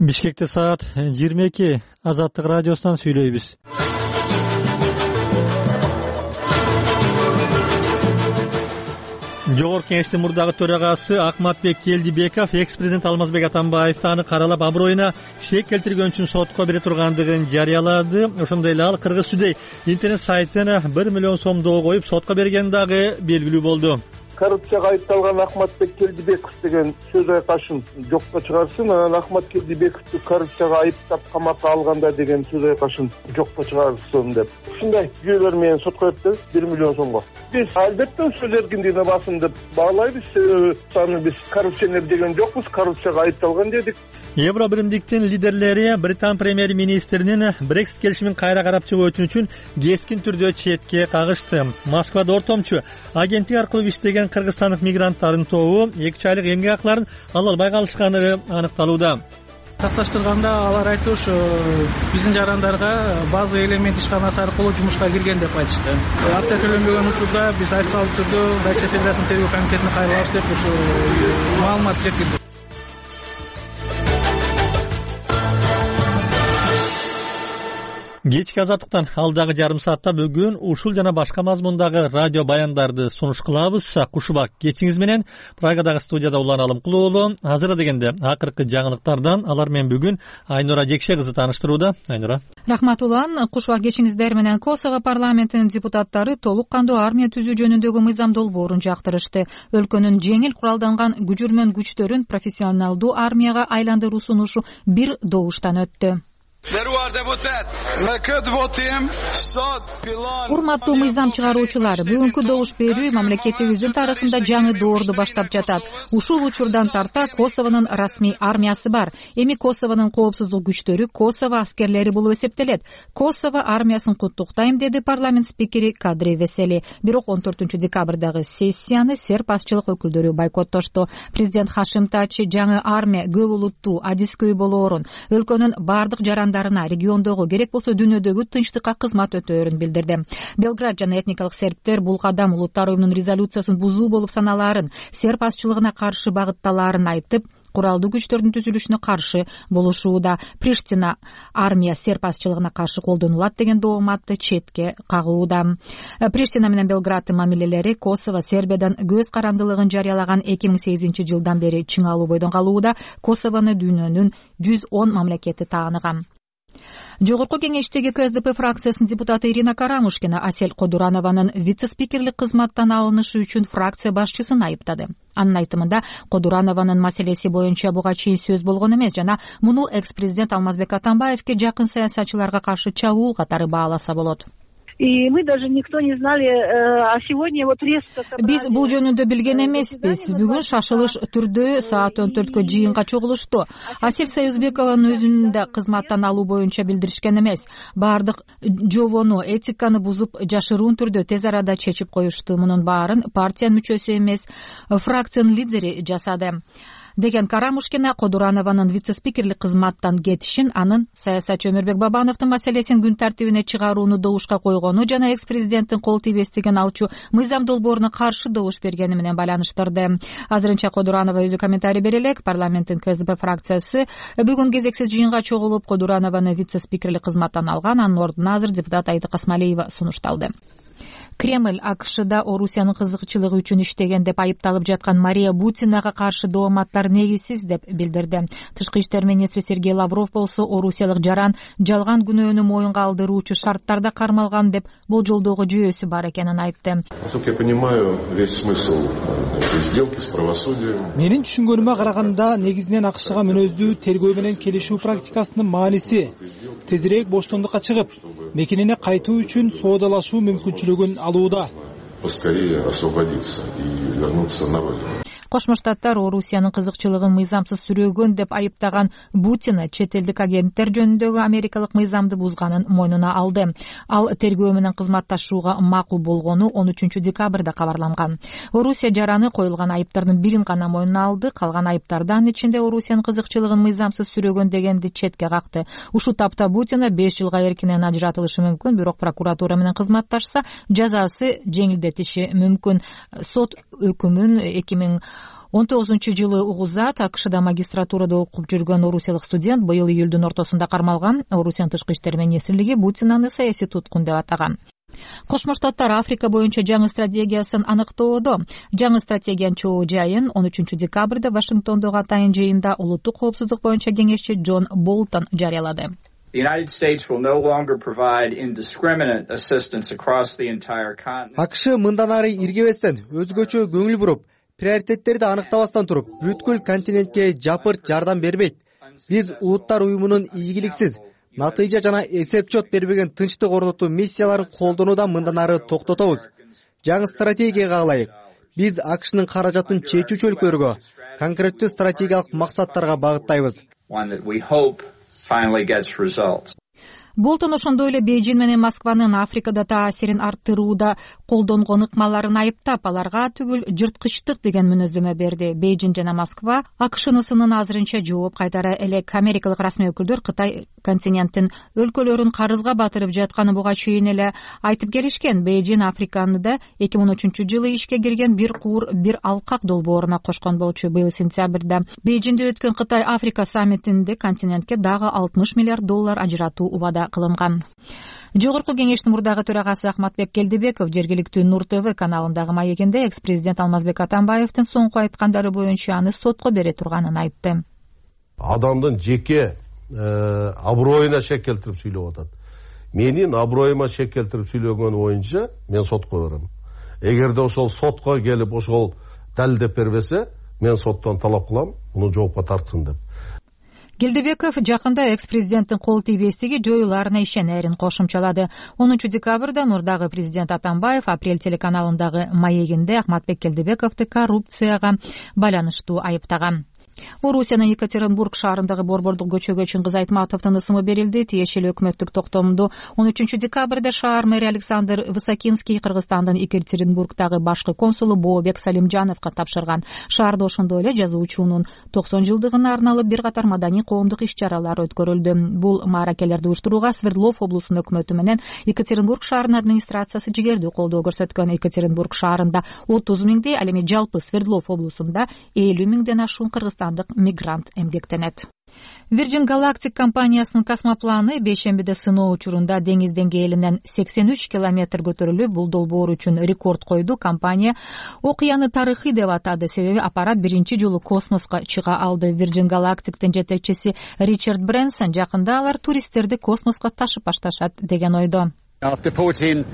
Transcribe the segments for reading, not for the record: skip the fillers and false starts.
Бишкекте саат 22. Азаттык радиосунан сүйлөйбүз. Жогорку Кеңештин мурдагы төрагасы Акматбек Келдибеков экс-президент Алмазбек Атамбаевди аны каралап аброюна шек келтирген үчүн сотко бере тургандыгын жарыялады. Ошондой эле ал Кыргыз Today интернет сайтын 1 миллион сомдоо коюп сотко берген дагы белгилүү болду. Коррупцияга айыпталган Акматбек Келдибеков деген сөз айкашын жокко чыгарсын, анан Акмат Келдибековду коррупцияга айыптап камакка алганда деген сөз айкашын жокко чыгарсын деп. Ушундай жүйөлөр менен сотко берди 1 миллион сомго. Биз албетте сөз эркиндигине басым деп баалайбыз. Аны биз коррупционер деген жокпуз, коррупцияга айыпталган дедик. Евро биримдиктин лидерлери Британ премьер-министринин Брексит келишимин кайра карап чыгуу үчүн кескин түрдө четке кагышты. Москвада ортомчу агенттик аркылуу иштеген кыргызстандык мигранттардын тобу 2 айлык эмгек акларын ала албай калышканы аныкталууда. Такташтырганда алар айтты, ушу биздин жарандарга база элемент ишканасы аркылуу жумушка кирген деп айтышты. Акча төлөнбөгөн учурда биз официалдуу түрдө Россия Федерациясынын тергөө комитетине кайрылабыз деп ушу маалымат жеткирди. Кечки азаттыктан алдагы жарым саатта бүгүн ушул жана башка мазмундагы радио баяндарды сунуш кылабыз. Кушубак кечиңиз менен Прагадагы студияда Улан Алымкулуу уулу. Азыр дегенде акыркы жаңылыктардан алар менен бүгүн Айнура Жекше кызы тааныштырууда. Айнура. Рахмат Улан. Кушубак кечиңиздер менен Косово парламентинин депутаттары толук кандуу армия түзүү жөнүндөгү мыйзам долбоорун жактырышты. Өлкөнүн жеңил куралданган күчүрмөн күчтөрүн профессионалдуу армияга айландыруу сунушу бир добуштан өттү. Урматтуу мыйзам чыгаруучулар, бүгүнкү добуш берүү мамлекетибиздин тарыхында жаңы доорду баштап жатат. Ушул учурдан тарта Косовонун расмий армиясы бар. Эми Косовонун коопсуздук күчтөрү Косово аскерлери болуп эсептелет. Косово армиясын куттуктайм, деди парламент спикери Кадри Весели. Бирок 14 декабрдагы сессияны серб азчылык өкүлдөрү бойкоттошту. Президент Хашим Тачи жаңы армия көп улуттуу, адискөй болоорун, өлкөнүн бардык региондогу керек болсо дүйнөдөгү тынчтыкка кызмат өтөөрүн билдирди. Белград жана этникалык сербтер бул кадам улуттар уюмунун резолюциясын бузуу болуп саналаарын, серб азчылыгына каршы багытталаарын айтып, куралдуу күчтөрдүн түзүлүшүнө каршы болушууда. Приштина армия серб азчылыгына каршы колдонулат деген дооматты четке кагууда. Приштина менен Белграддын мамилелери Косово Сербиядан көз карандылыгын жарыялаган 2008 жылдан бери чыңалуу бойдон калууда. Косовону дүйнөнүн 110 мамлекети тааныган. Жогорку кеңештеги КСДП фракциясынын депутаты Ирина Карамушкина Асель Кодуранованын вице-спикерлик кызматтан алынышы үчүн фракция башчысын айыптады. Анын айтымында Кодуранованын маселеси боюнча буга чейин сөз болгон эмес жана муну экс-президент Алмазбек Атамбаевке жакын саясатчыларга каршы чабуул катары бааласа болот. И мы даже никто не знали, а сегодня вот резко... Биз бул жөнүндө билген эмеспиз. Бүгүн шашылыш түрдө саат 14 жыйынга чогулушту. Асель Союзбекованын өзүн да кызматтан алуу боюнча билдиришкен эмес. Бардык жобону, этиканы бузуп, жашыруун түрдө тез арада чечип коюшту. Мунун баарын партиянын мүчөсү эмес, фракциянын лидери жасады, деген Карамушкина Кодуранованын вице-спикерлик кызматтан кетишин, анын саясатчы Өмүрбек Бабановдун маселесин күн тартибине чыгарууну добушка койгону жана экс-президенттин кол тийбестигин алчу мыйзам долбооруна каршы добуш бергени менен байланыштырды. Азырынча Кодуранова өзү комментарий бере элек. Парламенттин КСДП фракциясы бүгүн кезексиз жыйынга чогулуп Кодуранованы вице-спикерлик кызматтан алган. Анын ордуна азыр депутат Айда Касмалиева сунушталды. Кремль АКШда Орусиянын кызыкчылыгы үчүн иштеген деп айыпталып жаткан Мария Бутинага каршы дооматтар негизсиз деп билдирди. Тышкы иштер министри Сергей Лавров болсо Орусиялык жаран жалган күнөөнү моюнга алдыруучу шарттарда кармалган деп болжолдогу жүйөсү бар экенин айтты. Менин түшүнгөнүмө караганда негизинен АКШга мүнөздүү тергөө менен келишүү практикасынын мааниси тезирээк боштондукка чыгып, мекенине кайтуу үчүн соодалашуу мүмкүнчүлүгүн алууда. Поскорее освободиться и вернуться на родину. Кошмо Штаттар Орусиянын кызыкчылыгын мыйзамсыз сүрөөгөн деп айыптаган Бутина чет элдик агенттер жөнүндөгү америкалык мыйзамды бузганын мойнуна алды. Ал тергөө менен кызматташууга макул болгону 13 декабрда кабарланган. Орусия жараны коюлган айыптардын бирин гана мойнуна алды. Калган айыптардан ичинде Орусиянын кызыкчылыгын мыйзамсыз сүрөөгөн дегенди четке какты. Ушул тапта Бутина 5 жылга эркинен ажыратылышы мүмкүн, бирок прокуратура менен кызматташса жазасы жеңилдетиши мүмкүн. Сот өкүмүн 19-жылы угузат АКШда магистратурада окуп жүргөн орусиялык студент быйыл июлдун ортосунда кармалган. Орусиянын тышкы иштер министрлиги Путин аны саясий туткун деп атаган. Кошмо Штаттар Африка боюнча жаңы стратегиясын аныктоодо. Жаңы стратегиянын чоо жайын 13 декабрда Вашингтондогу атайын жыйында улуттук коопсуздук боюнча кеңешчи Джон Болтон жарыялады. The United States will no longer provide indiscriminate assistance across the entire continent. АКШ мындан ары иргебестен, өзгөчө көңүл буруп, приоритеттерди аныктабастан туруп, бүткүл континентке жапырт жардам бербейт. Биз Улуттар уюмунун ийгиликсиз, натыйжа жана эсепчот бербеген тынчтык орнотуу миссияларын колдонуудан мындан ары токтотобуз. Жаңы стратегияга ылайык, биз АКШнын каражатын чечүүчү өлкөлөргө, конкреттүү стратегиялык максаттарга багыттайбыз. Болтон ошондой эле Бейжин менен Москванын Африкада таасирин арттырууда колдонгон ыкмаларын айыптап, аларга түгүл жырткычтык деген мүнөздөмө берди. Бейжин жана Москва АКШнын сынын азырынча жооп кайтара элек. Америкалык расмий өкүлдөр Кытай континенттин өлкөлөрүн карызга батырып жатканын буга чейин эле айтып келишкен. Бейжин Африканы да 2013-жылы ишке кирген бир куур, бир алкак долбооруна кошкон болчу. Быйыл сентябрда Бейжинде өткөн Кытай Африка саммитинде континентке дагы $60 миллиард ажыратуу убада кылынган. Жогорку кеңештин мурдагы төрагасы Ахматбек Келдибеков жергиликтүү Нур ТВ каналындагы маегинде экс-президент Алмазбек Атамбаевдин соңку айткандары боюнча аны сотко бере турганын айтты. Адамдын жеке аброюна шек келтирип сүйлөп атат. Менин аброюма шек келтирип сүйлөгөн боюнча мен сотко берем. Эгерде ошол сотко келип ошол далилдеп бербесе, мен соттон талап кылам, муну жоопко тартсын деп. Келдибеков жакында экс-президенттин кол тийбестиги жоюларына ишенерин кошумчалады. 10 декабрда мурдагы президент Атамбаев Апрель телеканалындагы маегинде Ахматбек Келдибековду коррупцияга байланыштуу айыптаган. Орусиянын Екатеринбург шаарындагы борбордук көчөгө Чыңгыз Айтматовдун ысымы берилди. Тиешелүү өкмөттүк токтомду 13 декабрда шаар мэри Александр Высокинский Кыргызстандын Екатеринбургдагы башкы консулу Бообек Салимжановго тапшырган. Шаарда ошондой эле жазуучунун 90 жылдыгына арналып бир катар маданий коомдук иш-чаралар өткөрүлдү. Бул мааракелерди уюштурууга Свердлов облусунун өкмөтү менен Екатеринбург шаарынын администрациясы жигердүү колдоо көрсөткөн. Екатеринбург шаарында 30 миңдей, ал эми жалпы Свердлов облусунда 50 миңден ашуун кыргызстандык мигрант эмгектенет. Virgin Galactic компаниясынын космопланы бейшембиде сыноо учурунда деңиз деңгээлинен 83 километр көтөрүлүп, бул долбоор үчүн рекорд койду. Компания окуяны тарыхый деп атады, себеби аппарат биринчи жолу космоско чыга алды. Virgin Galactic'тин жетекчиси Ричард Брэнсон жакында алар туристтерди космоско ташып башташат деген ойдо. 14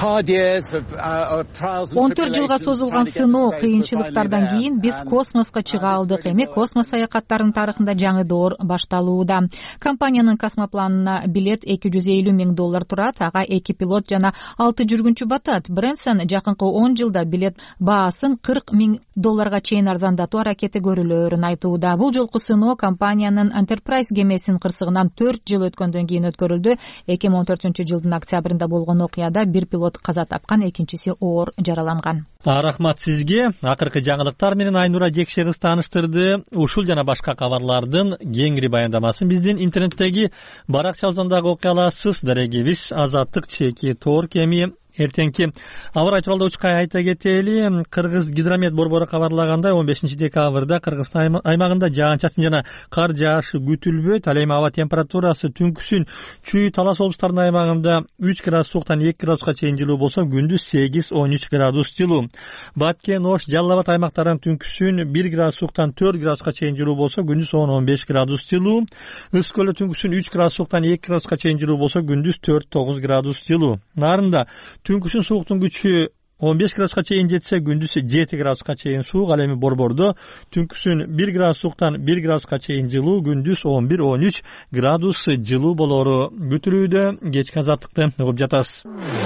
жылга созулган сыноо кыйынчылыктардан кийин биз космоско чыга алдык. Эми космос саякаттарынын тарыхында жаңы доор башталууда. Компаниянын космопланына билет $250 миң турат, ага 2 пилот жана 6 жүргүнчү батат. Брэнсон жакынкы 10 жылда билет баасын $40 миң чейин арзандатуу аракети көрүлөөрүн айтууда. Бул жолку сыноо компаниянын Enterprise кемесинин кырсыгынан 4 жыл өткөндөн кийин өткөрүлдү. 2014-жылдын октябрында болгон окуяда бир пилот каза тапкан, экинчиси оор жараланган. Рахмат сизге. Акыркы жаңылыктар менен Айнура Жекшегиз тааныштырды. Ушул жана башка кабарлардын кеңири баяндамасын биздин интернеттеги баракчабыздагы окуя аласыз. Дарегибиз Азаттык чеки тоор кеми эртеңки аба ырайы тууралуу учкай айта кетели. Кыргыз гидромет борбору кабарлагандай 15 декабрда Кыргызстан аймагында жаан-чачын жана кар жаашы күтүлбөйт. Ал эми аба температурасы түнкүсүн Чүй Талас облустарынын аймагында 3 градус сууктан 2 градуска чейин жылуу болсо, күндүз 8-13 градус жылуу. Баткен, Ош, Жалал Абад аймактарынын түнкүсүн 1 градус сууктан 4 градуска чейин жылуу болсо, күндүз 10-15 градус жылуу. Ысык көлдө түнкүсүн 3 градус сууктан 2 градуска чейин жылуу болсо, күндүз 4-9 градус жылуу. Нарында түнкүсүн сууктун күчү 15 градуска чейин жетсе, күндүз 7 градуска чейин суук. Ал эми борбордо түнкүсүн 1 градус сууктан 1 градуска чейин жылуу, күндүз 11-13 градус жылуу болору күтүлүүдө. Кечки азаттыкты угуп жатасыз.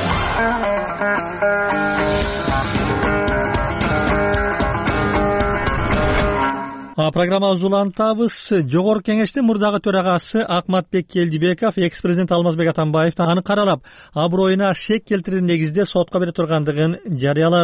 Программабызды улантабыз. Жогорку кеңештин мурдагы төрагасы Ахматбек Келдибеков экс-президент Алмазбек Атамбаевди аны каралап, аброюна шек келтирген негизде сотко бере тургандыгын жарыялады.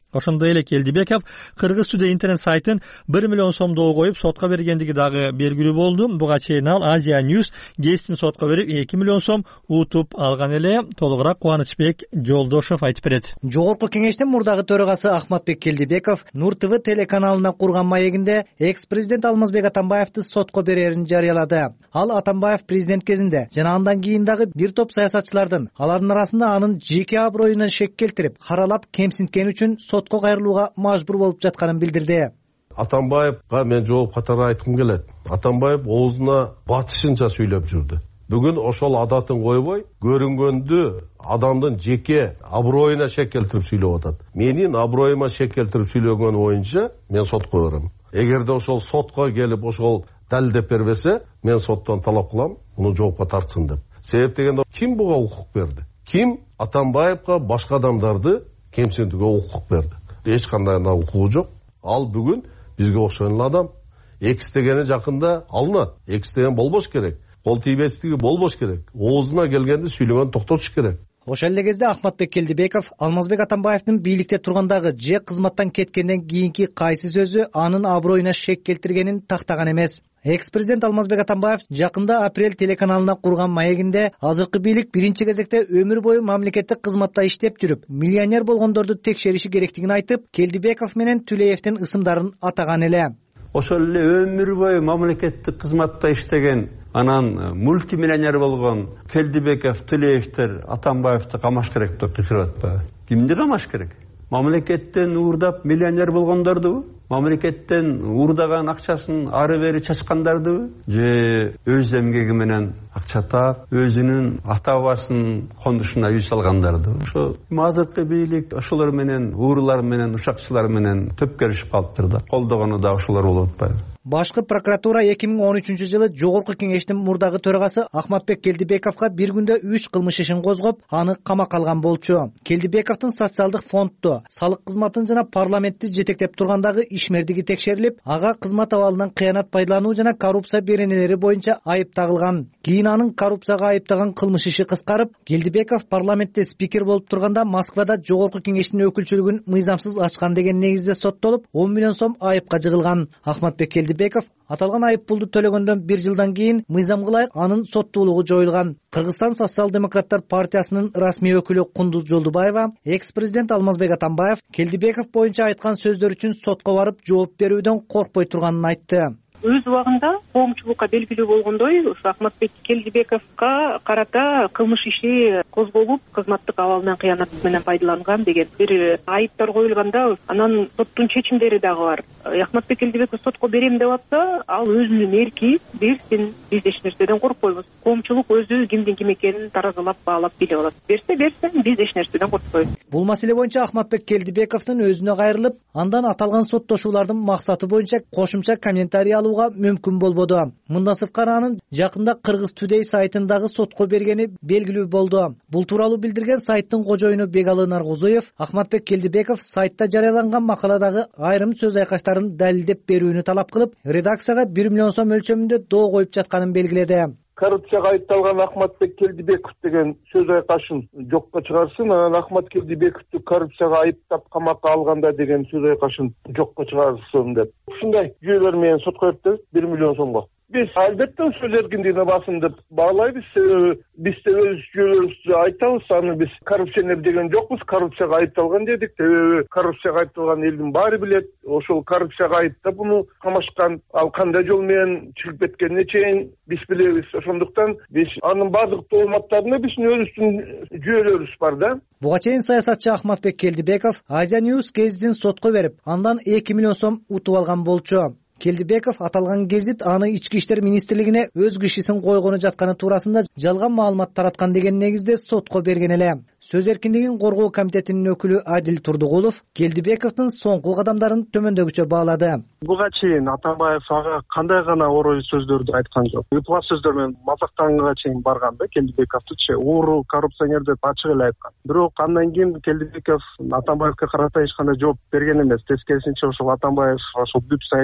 Ошондой эле Келдибеков Кыргыз Today интернет сайтын 1 миллион сомдоо коюп сотко бергендиги дагы белгилүү болду. Буга чейин ал Азия News гезитин сотко берип 2 миллион сом утуп алган эле. Толугураак Кубанычбек Жолдошов айтып берет. Жогорку кеңештин мурдагы төрагасы Ахматбек Келдибеков Нур ТВ телеканалына курган маегинде экс-президент Алмазбек Атамбаевди сотко берерин жарыялады. Ал Атамбаев президент кезинде жана андан кийин дагы бир топ саясатчылардын, алардын арасында анын жеке аброюна шек келтирип, каралап кемсинткени үчүн сотко кайрылууга мажбур болуп жатканын билдирди. Атамбаевга мен жооп катары айткым келет. Атамбаев оозуна батышынча сүйлөп жүрдү. Бүгүн ошол адатын койбой, көрүнгөндү адамдын жеке аброюна шек келтирип сүйлөп атат. Менин аброюма шек келтирип сүйлөгөн боюнча мен сотко берем. Эгерде ошол сотко келип ошол далилдеп бербесе, мен соттон талап кылам, муну жоопко тартсын деп. Себеп дегенде ким буга укук берди? Ким Атамбаевга башка адамдарды кемсинтүүгө укук берди? Эч кандай укугу жок. Ал бүгүн бизге окшогон эле адам. Экс дегени жакында алынат. Экс деген болбош керек. Кол тийбестиги болбош керек. Оозуна келгенде сүйлөгөн токтотуш керек. Ошол эле кезде Ахматбек Келдибеков Алмазбек Атамбаевдин бийликте тургандагы же кызматтан кеткенден кийинки кайсы сөзү анын аброюна шек келтиргенин тактаган эмес. Экс-президент Алмазбек Атамбаев жакында Апрель телеканалына курган маегинде азыркы бийлик биринчи кезекте өмүр бою мамлекеттик кызматта иштеп жүрүп, миллионер болгондорду текшериши керектигин айтып, Келдибеков менен Түлеевдин ысымдарын атаган эле. Ошол эле өмүр бою мамлекеттик кызматта иштеген, анан мультимиллионер болгон Келдибеков, Түлеевдер Атамбаевди камаш керек деп кыйкырып атпайбы? Кимди камаш керек? Мамлекеттен уурдап миллионер болгондордубу? Мамлекеттен уурдаган акчасын ары бери чачкандардыбы? Же өз эмгеги менен акча таап, өзүнүн ата бабасынын кондушуна үй салгандардыбы? Ошо азыркы бийлик ошолор менен, уурулар менен, ушакчылар менен төпкөрүшүп калыптыр да. Колдогону да ошолор болуп атпайбы? Башкы прокуратура 2013-жылы Жогорку кеңештин мурдагы төрагасы Ахматбек Келдибековго бир күндө 3 кылмыш ишин козгоп, аны камакка алган болчу. Келдибековдун социалдык фондду, салык кызматын жана парламентти жетектеп тургандагы ишмердиги текшерилип, ага кызмат абалынан кыянат пайдалануу жана коррупция беренелери боюнча айып тагылган. Кийин анын коррупцияга айыптаган кылмыш иши кыскарып, Келдибеков парламентте спикер болуп турганда Москвада Жогорку кеңештин өкүлчүлүгүн мыйзамсыз ачкан деген негизде соттолуп, 10 миллион сом айыпка жыгылган. Ахматбек Келдибеков аталган айып пулду төлөгөндөн 1 жылдан кийин мыйзамга ылайык анын соттуулугу жоюлган. Кыргызстан социал-демократтар партиясынын расмий өкүлү Кундуз Жолдубаева экс-президент Алмазбек Атамбаев Келдибеков боюнча айткан сөздөр үчүн сотко барып жооп берүүдөн коркпой турганын айтты. Өз убагында коомчулукка белгилүү болгондой, Ахматбек Келдибековго карата кылмыш иши козголуп, кызматтык абалынан кыянат менен пайдаланган деген бир айыптар коюлганда, анан соттун чечимдери дагы бар. Ахматбек Келдибеков сотко берем деп атса, ал өзүнүн эрки берсин, биз эч нерседен коркпойбуз. Коомчулук өзү кимдин ким экенин таразалап баалап билип алат. Берсин, биз эч нерседен коркпойбуз. Бул маселе боюнча Ахматбек Келдибековдун өзүнө кайрылып, андан аталган соттошуулардын максаты боюнча кошумча комментарий мүмкүн болбоду. Мындан сырткары анын жакында Кыргыз Today сайтындагы сотко бергени белгилүү болду. Бул тууралуу билдирген сайттын кожоюну Бегалы Наргузуев Ахматбек Келдибеков сайтта жарыяланган макаладагы айрым сөз айкаштарын далилдеп берүүнү талап кылып, редакцияга 1 миллион сом өлчөмүндө доо коюп жатканын белгиледи. Коррупцияга айыпталган Ахматбек Келдибеков деген сөз айкашын жокко чыгарсын, анан Ахмат Келдибековду коррупцияга айыптап камакка алганда деген сөз айкашын жокко чыгарсын деп. Ушундай жүйөлөр менен сотко берди 1 миллион сомго. Биз албетте сөз эркиндигине басым деп баалайбыз. Биз да өз жүйөлөрүбүздү айтабыз, аны биз коррупционер деген жокпуз, коррупцияга айыпталган дедик. Коррупцияга айыпталган элдин баары билет. Ошол коррупцияга айыптап муну камашкан, ал кандай жол менен чыгып кеткенине чейин биз билебиз. Ошондуктан биз анын бардык дооматтарына биздин өзүбүздүн жүйөлөрүбүз бар да. Буга чейин саясатчы Ахматбек Келдибеков Азия News гезитин сотко берип, андан 2 миллион сом утуп алган болчу. Келдибеков аталган гезит аны Ички иштер министрлигине өз кишисин койгону жатканы туурасында жалган маалымат тараткан деген негизде сотко берген эле. Сөз эркиндигин коргоо комитетинин өкүлү Адил Турдугулов Келдибековдун соңку кадамдарын төмөндөгүчө баалады. Буга чейин Атамбаев ага кандай гана орой сөздөрдү айткан жок. Үпла сөздөр менен мазактанганга чейин барган да, Келдибековду ууру коррупционер деп ачык эле айткан. Бирок андан кийин Келдибеков Атамбаевге карата эч кандай жооп берген эмес. Тескерисинче ошол Атамбаев ошол бүт саясий жоопкерчиликти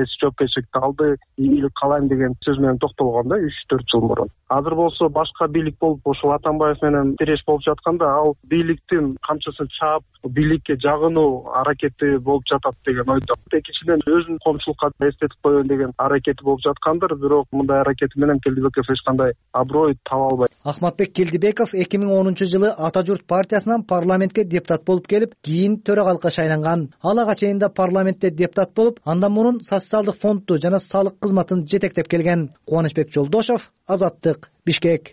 келечекте алды ийгилик каалайм деген сөз менен токтолгон да 3-4 жыл мурун. Азыр болсо башка бийлик болуп ошол Атамбаев менен тиреш болуп жатканда ал бийликтин камчысын чаап бийликке жагынуу аракети болуп жатат деген ойдо. Экинчиден өзүнүн коомчулукка эстетип коеюн деген аракети болуп жаткандыр, бирок мындай аракети менен Келдибеков эч кандай аброй таба албайт. Ахматбек Келдибеков 2010-жылы Ата журт партиясынан парламентке депутат болуп келип, кийин төрагалыкка шайланган. Ал ага чейин да парламентте депутат болуп, андан мурун социалдык фондду жана салык кызматын жетектеп келген. Кубанычбек Жолдошов, Азаттык, Бишкек.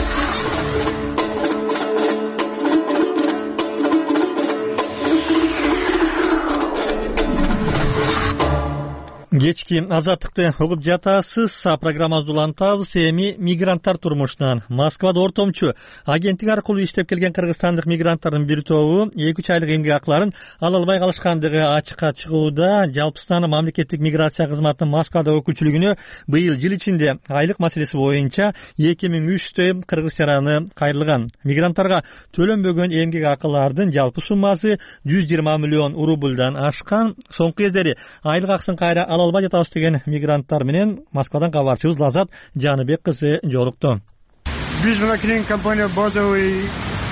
Кечки Азаттыкты угуп жатасыз. Программабызды улантабыз. Эми мигранттар турмушунан. Москвада ортомчу агенттик аркылуу иштеп келген кыргызстандык мигранттардын бир тобу 2-3 айлык эмгек акыларын ала албай калышкандыгы ачыкка чыгууда. Жалпысынан мамлекеттик миграция кызматынын Москвада өкүлчүлүгүнө быйыл жыл ичинде айлык маселеси боюнча 2300 кыргыз чараны кайрылган. Мигранттарга төлөнбөгөн эмгек акылардын жалпы суммасы 120 миллион рубльдан ашкан. Соңку кездери айлык акысын кайра албай жатабыз деген мигранттар менен Москвадан кабарчыбыз Лазат Жаныбек кызы жолукту. Биз мына клининг компания базовый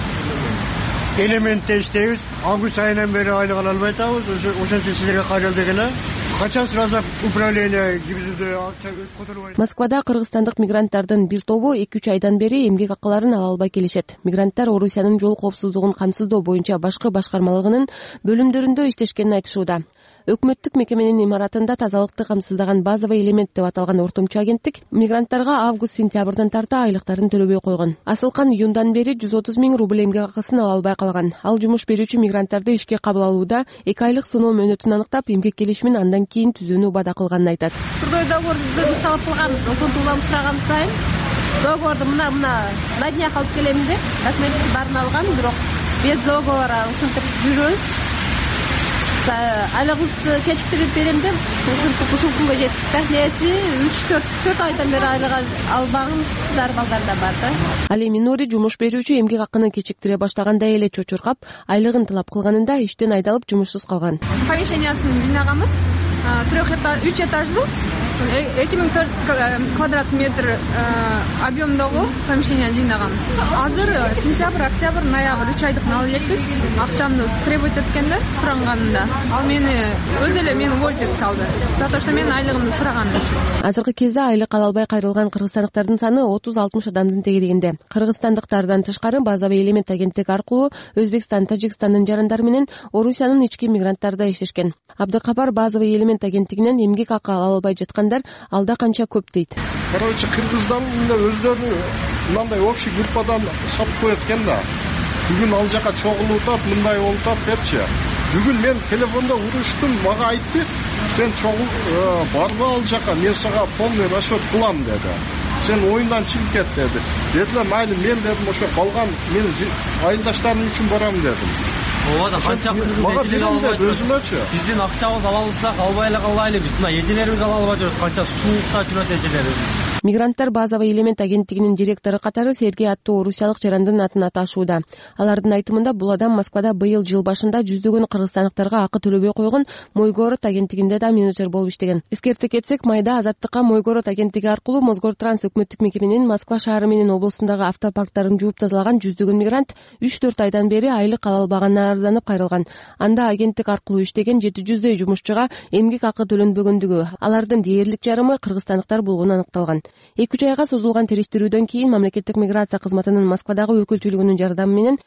элементте иштейбиз. Август айынан бери айлык ала албай атабыз. Ошончо силерге кайрылдык эле. Качан сразу управление гибдиде акча которбайт. Москвада кыргызстандык мигранттардын бир тобу 2-3 айдан бери эмгек акыларын ала албай келишет. Мигранттар Орусиянын жол коопсуздугун камсыздоо боюнча башкы башкармалыгынын бөлүмдөрүндө иштешкенин айтышууда. Өкмөттүк мекеменин имаратында тазалыкты камсыздаган базовый элемент деп аталган ортомчу агенттик мигранттарга август-сентябрдан тарта айлыктарын төлөбөй койгон. Асылкан июндан бери 130 000 рубль эмгек акысын ала албай калган. Ал жумуш берүүчү мигранттарды ишке кабыл алууда 2 айлык сыноо мөөнөтүн аныктап, эмгек келишимин андан кийин түзүүнү убада кылганын айтат. Трудовой договорду талап кылганбыз, ошентип улам сураган сайын договорду мына на днях алып келем деп, документти баарын алган, бирок без договора ушинтип жүрөбүз. Айлыгыбызды кечиктирип берем деп ушул күнгө жеттик да. Нээси 3-4 айдан бери айлык албаган кыздар балдар да бар да. Ал эми Нури жумуш берүүчү эмгек акынын кечиктире баштагандай эле чочуркап, айлыгын талап кылганында иштен айдалып жумушсуз калган. Помещениясын жыйнаганбыз. 3 этаждуу 2400 квадрат метр объемдогу помещение жыйнаганбыз. Азыр сентябрь, октябрь, ноябрь 3 айдыкын алып элекпиз. Акчамды требовать эткенде суранганында ал мени өзү эле мени уволить этип салды. За то, что мен айлыгымды сураганым үчүн. Азыркы кезде айлык ала албай кайрылган кыргызстандыктардын саны 30-60 адамдын тегерегинде. Кыргызстандыктардан тышкары базовый элемент агенттиги аркылуу Өзбекстан, Тажикстандын жарандары менен Орусиянын ички мигранттары да иштешкен. Абдыкапар базовый элемент агенттигинен эмгек акы ала албай жаткандар алда канча көп дейт. Короче, кыргыздан өздөрү мындай общий группадан сатып коет экен да. Бүгүн ал жака чогулуп атат, мындай болуп атат депчи. Бүгүн мен телефондо уруштум, мага айтты, сен чогул барбы ал жака, мен сага полный расчет кылам деди. Сен оюндан чыгып кет деди. Дедилер, майли мен дедим, ошо калган менин айылдаштарым үчүн барам дедим. Ооба да канча мага берем деп өзүмөчү. Биздин акчабызды ала алсак, албай эле калайлы биз. Мына эжелерибиз ала албай жүрөт, канча суукта жүрөт эжелерибиз. Мигранттар базовый элемент агенттигинин директору катары Сергей аттуу орусиялык жарандын атын аташууда. Алардын айтымында бул адам Москвада быйыл жыл башында жүздөгөн кыргызстандыктарга акы төлөбөй койгон Мойгород агенттигинде да менеджер болуп иштеген. Эскерте кетсек, майда Азаттыкка Мойгород агенттиги аркылуу Мосгортранс өкмөттүк мекеменин Москва шаары менен облусундагы автопарктарын жууп тазалаган жүздөгөн мигрант 3-4 айдан бери айлык ала албаганына арызданып кайрылган. Анда агенттик аркылуу иштеген 700 жумушчуга эмгек акы төлөнбөгөндүгү, алардын дээрлик жарымы кыргызстандыктар болгону аныкталган. 2 айга созулган териштирүүдөн кийин мамлекеттик миграция кызматынын Москвадагы өкүлчүлүгүнүн жардамы менен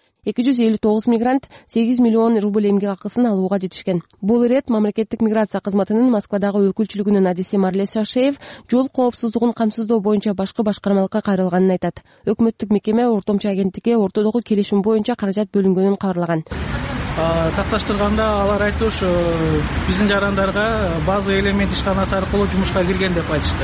259 мигрант 8 миллион рубль эмгек акысын алууга жетишкен. Бул ирет мамлекеттик миграция кызматынын Москвадагы өкүлчүлүгүнүн адиси Марлес Шашеев жол коопсуздугун камсыздоо боюнча башкы башкармалыкка кайрылганын айтат. Өкмөттүк мекеме ортомчу агенттикке ортодогу келишим боюнча каражат бөлүнгөнүн кабарлаган. Такташтырганда алар айтты, ушу биздин жарандарга база элемент ишканасы аркылуу жумушка кирген деп айтышты.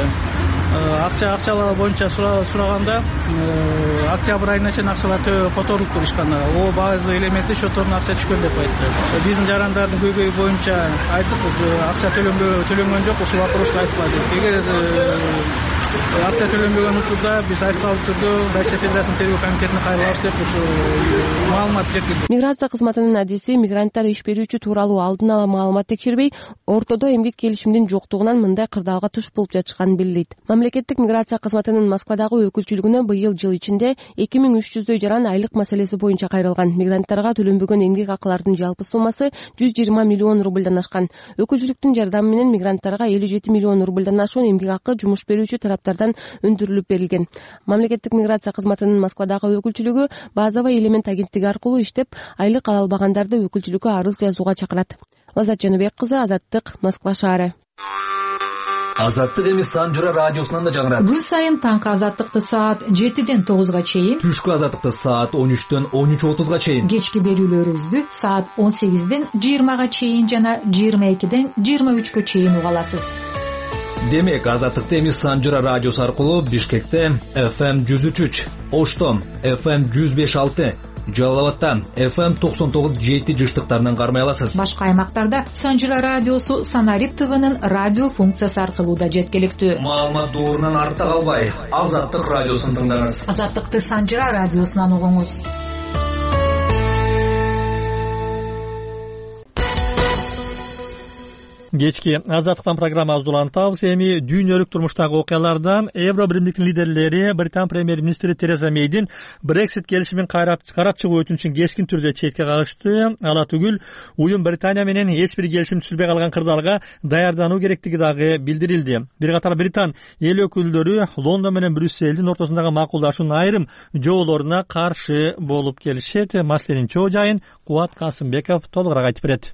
Акчалар боюнча сураганда октябрь айына чейин акчалар которулуптур ишканага. О база элементи счетторуна акча түшкөн деп айтты. Биздин жарандардын көйгөйү боюнча айтып, акча төлөнгөн жок, ушул вопросту айтпады. Эгер акча төлөнбөгөн учурда биз официалдуу түрдө Россия Федерациясынын тергөө комитетине кайрылабыз деп ушу маалымат жеткирдик. Миграция кызматынын адиси мигранттар иш берүүчү тууралуу алдын ала маалымат текшербей, ортодо эмгек келишимдин жоктугунан мындай кырдаалга туш болуп жатышканын белгилейт. Мамлекеттик миграция кызматынын Москвадагы өкүлчүлүгүнө быйыл жыл ичинде 2300 жаран айлык маселеси боюнча кайрылган. Мигранттарга төлөнбөгөн эмгек акылардын жалпы суммасы 120 миллион рубльдан ашкан. Өкүлчүлүктүн жардамы менен мигранттарга 57 миллион рубльдан ашуун эмгек акы жумуш берүүчү тараптардан өндүрүлүп берилген. Мамлекеттик миграция кызматынын Москвадагы өкүлчүлүгү базовый элемент агенттиги аркылуу иштеп, айлык ала албагандарды өкүлчүлүккө арыз жазууга чакырат. Лаззат Жаныбек кызы, Азаттык, Москва шаары. Азаттык эми Санжыра радиосунан да жаңырат. Күн сайын таңкы Азаттыкты саат 7-ден 9-га чейин, түшкү Азаттыкты саат 13-төн 13:30-га чейин, кечки берүүлөрүбүздү саат 18-ден 20-га чейин жана 22-ден 23-кө чейин уга аласыз. Демек, Азаттыкты эми Санжыра радиосу аркылуу Бишкекте FM 103, Ошто FM 105.6, Жалал-Абадта FM 99.7 жыштыктарынан кармай аласыз. Башка аймактарда Санжыра радиосу Санарип ТВнын радио функциясы аркылуу да жеткиликтүү. Маалымат доорунан артта калбай, Азаттык радиосун тыңдаңыз. Азаттыкты Санжыра радиосунан угуңуз. Кечки Азаттыктан программабызды улантабыз. Эми дүйнөлүк турмуштагы окуялардан Евро биримдиктин лидерлери Британ премьер-министри Тереза Мейдин Brexit келишимин карап чыгуу өтүнүчүн кескин түрдө четке кагышты. Ала түгүл, уюм Британия менен эч бир келишим түзүлбөй калган кырдаалга даярдануу керектиги дагы билдирилди. Бир катар Британ эл өкүлдөрү Лондон менен Брюсселдин ортосундагы макулдашуунун айрым жоболоруна каршы болуп келишет. Маселенин чоо жайын Кубат Касымбеков толугураак айтып берет.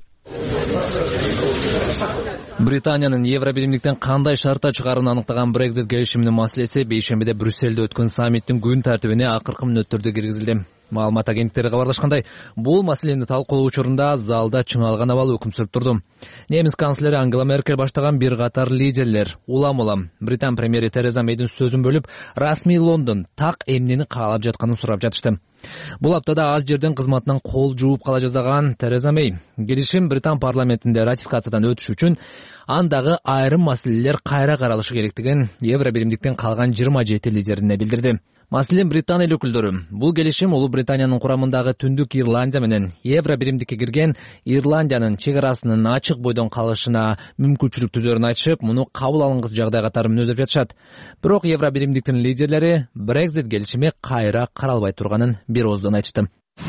Британиянын Евро биримдиктен кандай шартта чыгаарын аныктаган Brexit келишиминин маселеси бейшембиде Брюсселде өткөн саммиттин күн тартибине акыркы мүнөттөрдө киргизилди. Маалымат агенттиктери кабарлашкандай, бул маселени талкуулоо учурунда залда чыңалган абал өкүм сүрүп турду. Немис канцлери Ангела Меркель баштаган бир катар лидерлер улам-улам Британ премьери Тереза Мейдин сөзүн бөлүп, расмий Лондон так эмнени каалап жатканын сурап жатышты. Бул аптада аз жерден кызматынан кол жууп кала жаздаган Тереза Мей келишим Британ парламентинде ратификациядан өтүш үчүн андагы айрым маселелер кайра каралышы керектигин Евро биримдиктен калган 27 лидерине билдирди. Маселен, Британ эл өкүлдөрү бул келишим Улуу Британиянын курамындагы Түндүк Ирландия менен Евро биримдикке кирген Ирландиянын чек арасынын ачык бойдон калышына мүмкүнчүлүк түзөрүн айтышып, муну кабыл алынгыс жагдай катары мүнөздөп жатышат. Бирок Евро биримдиктин лидерлери Brexit келишими кайра каралбай турганын бир ооздон айтышты.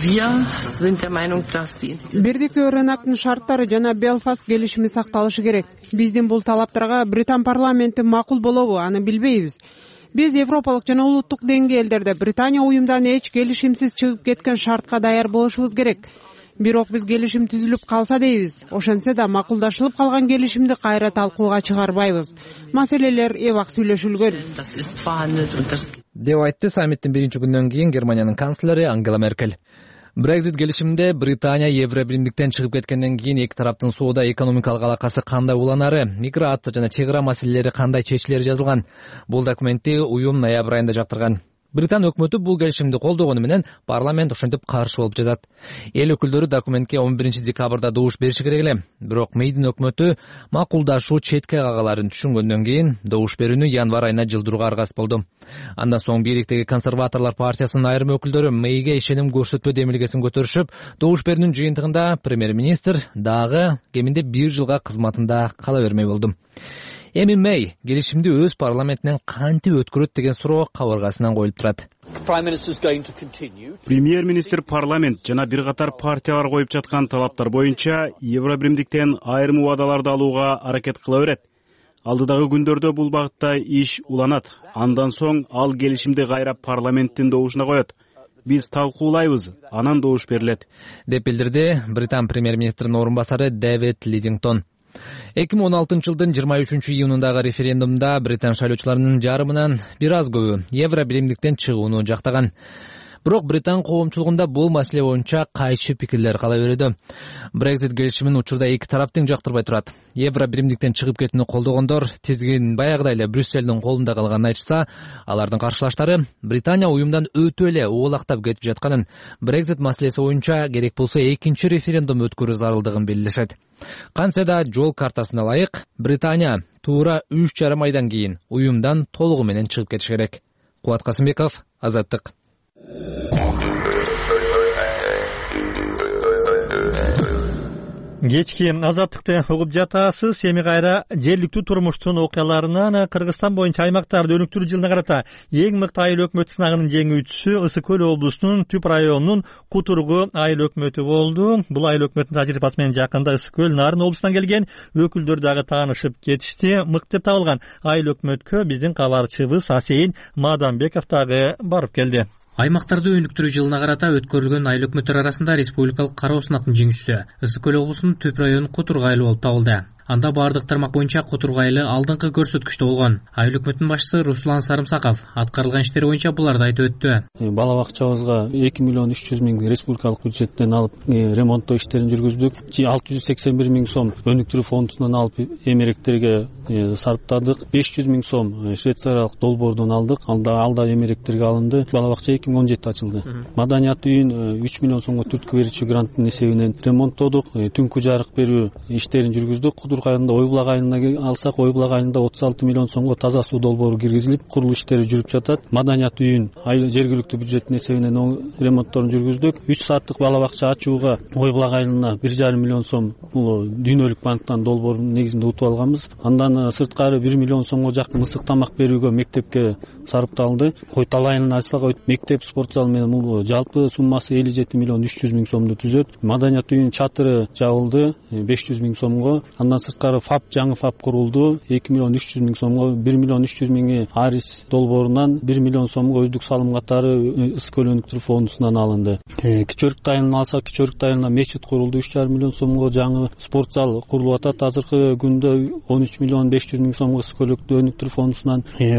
Бирдиктүү рыноктун шарттары жана Белфаст келишими сакталышы керек. Биздин бул талаптарга Британ парламенти макул болобу, аны билбейбиз. Биз европалык жана улуттук деңгээлдерде Британия уюмдан эч келишимсиз чыгып кеткен шартка даяр болушубуз керек. Бирок биз келишим түзүлүп калса дейбиз. Ошентсе да макулдашылып калган келишимди кайра талкууга чыгарбайбыз. Маселелер эбак сүйлөшүлгөн. Деп айтты саммиттин биринчи күнүнөн кийин Германиянын канцлери Ангела Меркель. Brexit келишиминде Британия Евро биримдиктен чыгып кеткенден кийин эки тараптын соода экономикалык алакасы кандай уланары, миграция жана чек ара маселелери кандай чечилери жазылган. Бул документти уюм ноябрь айында жактырган. Британ өкмөтү бул келишимди колдогону менен парламент ошентип каршы болуп жатат. Эл өкүлдөрү документке 11 декабрда добуш бериши керек эле. Бирок Мейдин өкмөтү макулдашуу четке кагаларын түшүнгөндөн кийин добуш берүүнү январь айына жылдырууга аргасыз болду. Андан соң бийликтеги консерваторлор партиясынын айрым өкүлдөрү Мейге ишеним көрсөтпө демилгесин көтөрүшүп, добуш берүүнүн жыйынтыгында премьер-министр дагы кеминде 1 жылга кызматында кала бермей болду. Эми Мей келишимди өз парламентинен кантип өткөрөт деген суроо кабыргасынан коюлуп турат. Премьер-министр парламент жана бир катар партиялар коюп жаткан талаптар боюнча Евро биримдиктен айрым убадаларды алууга аракет кыла берет. Алдыдагы күндөрдө бул багытта иш уланат. Андан соң ал келишимди кайра парламенттин добушуна коет. Биз талкуулайбыз, анан добуш берилет, деп билдирди Британ премьер-министринин орун басары Дэвид Лидингтон. 2016 жылдын 23 июнундагы референдумда Британ шайлоочуларынын жарымынан бир аз көбү Евро биримдиктен чыгууну жактаган. Бирок Британ коомчулугунда бул маселе боюнча кайчы пикирлер кала берүүдө. Brexit келишимин учурда эки тараптың жактырбай турат. Евро биримдиктен чыгып кетүүнү колдогондор тизгин баягыдай эле Брюссельдин колунда калганын айтышса, алардын каршылаштары Британия уюмдан өтө эле оолактап кетип жатканын, Brexit маселеси боюнча керек болсо экинчи референдум өткөрүү зарылдыгын белгилешет. Кантсе да жол картасына ылайык Британия туура 3,5 айдан кийин уюмдан толугу менен чыгып кетиш керек. Кубат Касымбеков, Азаттык. Кечки Азаттыкты угуп жатасыз. Эми кайра жергиликтүү турмуштун окуяларынан Кыргызстан боюнча аймактарды өнүктүрүү жылына карата эң мыкты айыл өкмөт сынагынын жеңүүчүсү Ысык көл облусунун Түп районунун Кутургу айыл өкмөтү болду. Бул айыл өкмөттүн тажрыйбасы менен жакында Ысык көл, Нарын облусунан келген өкүлдөр дагы таанышып кетишти. Мыкты деп табылган айыл өкмөткө биздин кабарчыбыз Асейин Маданбеков дагы барып келди. Аймактарды өнүктүрүү жылына карата өткөрүлгөн айыл өкмөттөр арасында республикалык кароо сынактын жеңүүчүсү Ысык көл облусунун Түп районунун Кутургу айылы болуп табылды. Анда бардык тармак боюнча Кутургу айылы алдыңкы көрсөткүчтө болгон. Айыл өкмөтүнүн башчысы Руслан Сарымсаков аткарылган иштер боюнча буларды айтып өттү. Бала бакчабызга 2 миллион 300 миң республикалык бюджеттен алып ремонттоо иштерин жүргүздүк. 681 миң сом өнүктүрүү фондунан алып эмеректерге сарптадык. 500 миң сом швейцариялык долбоордон алдык. Алда эмеректерге алынды. Бала бакча 2017 ачылды. Маданият үйүн 3 миллион сомго түрткү берүүчү гранттын эсебинен ремонттодук. Түнкү жарык берүү иштерин жүргүздүк. Кудургу айылында Ойбулак айылына алсак, Ойбулак айылында 36 миллион сомго таза суу долбоору киргизилип, курулуш иштери жүрүп жатат. Маданият үйүн жергиликтүү бюджеттин эсебинен ремонтторун жүргүздүк. 3 сааттык бала бакча ачууга Ойбулак айылына 1,5 миллион сом бул дүйнөлүк банктан долбоордун негизинде утуп алганбыз. Андан сырткары 1 миллион сомго жакын ысык тамак берүүгө мектепке сарпталды. Койтал айылына ачсак, мектеп, спорт зал менен бул жалпы суммасы 57 миллион 300 миң сомду түзөт. Маданият үйүнүн чатыры жабылды 500 миң сомго. Андан сырткары жаңы ФАП курулду 2 миллион 300 миң сомго. 1 миллион 300 миңи Арис долбоорунан, 1 миллион сомго өздүк салым катары Ысык көл өнүктүрүү фондунан алынды. Кичөрүк айылын алсак, Кичөрүк айылына мечит курулду 3,5 миллион сомго. Жаңы спорт зал курулуп атат. Азыркы күндө 13 миллион 500 миң сомго Ысык көл өнүктүрүү фондунан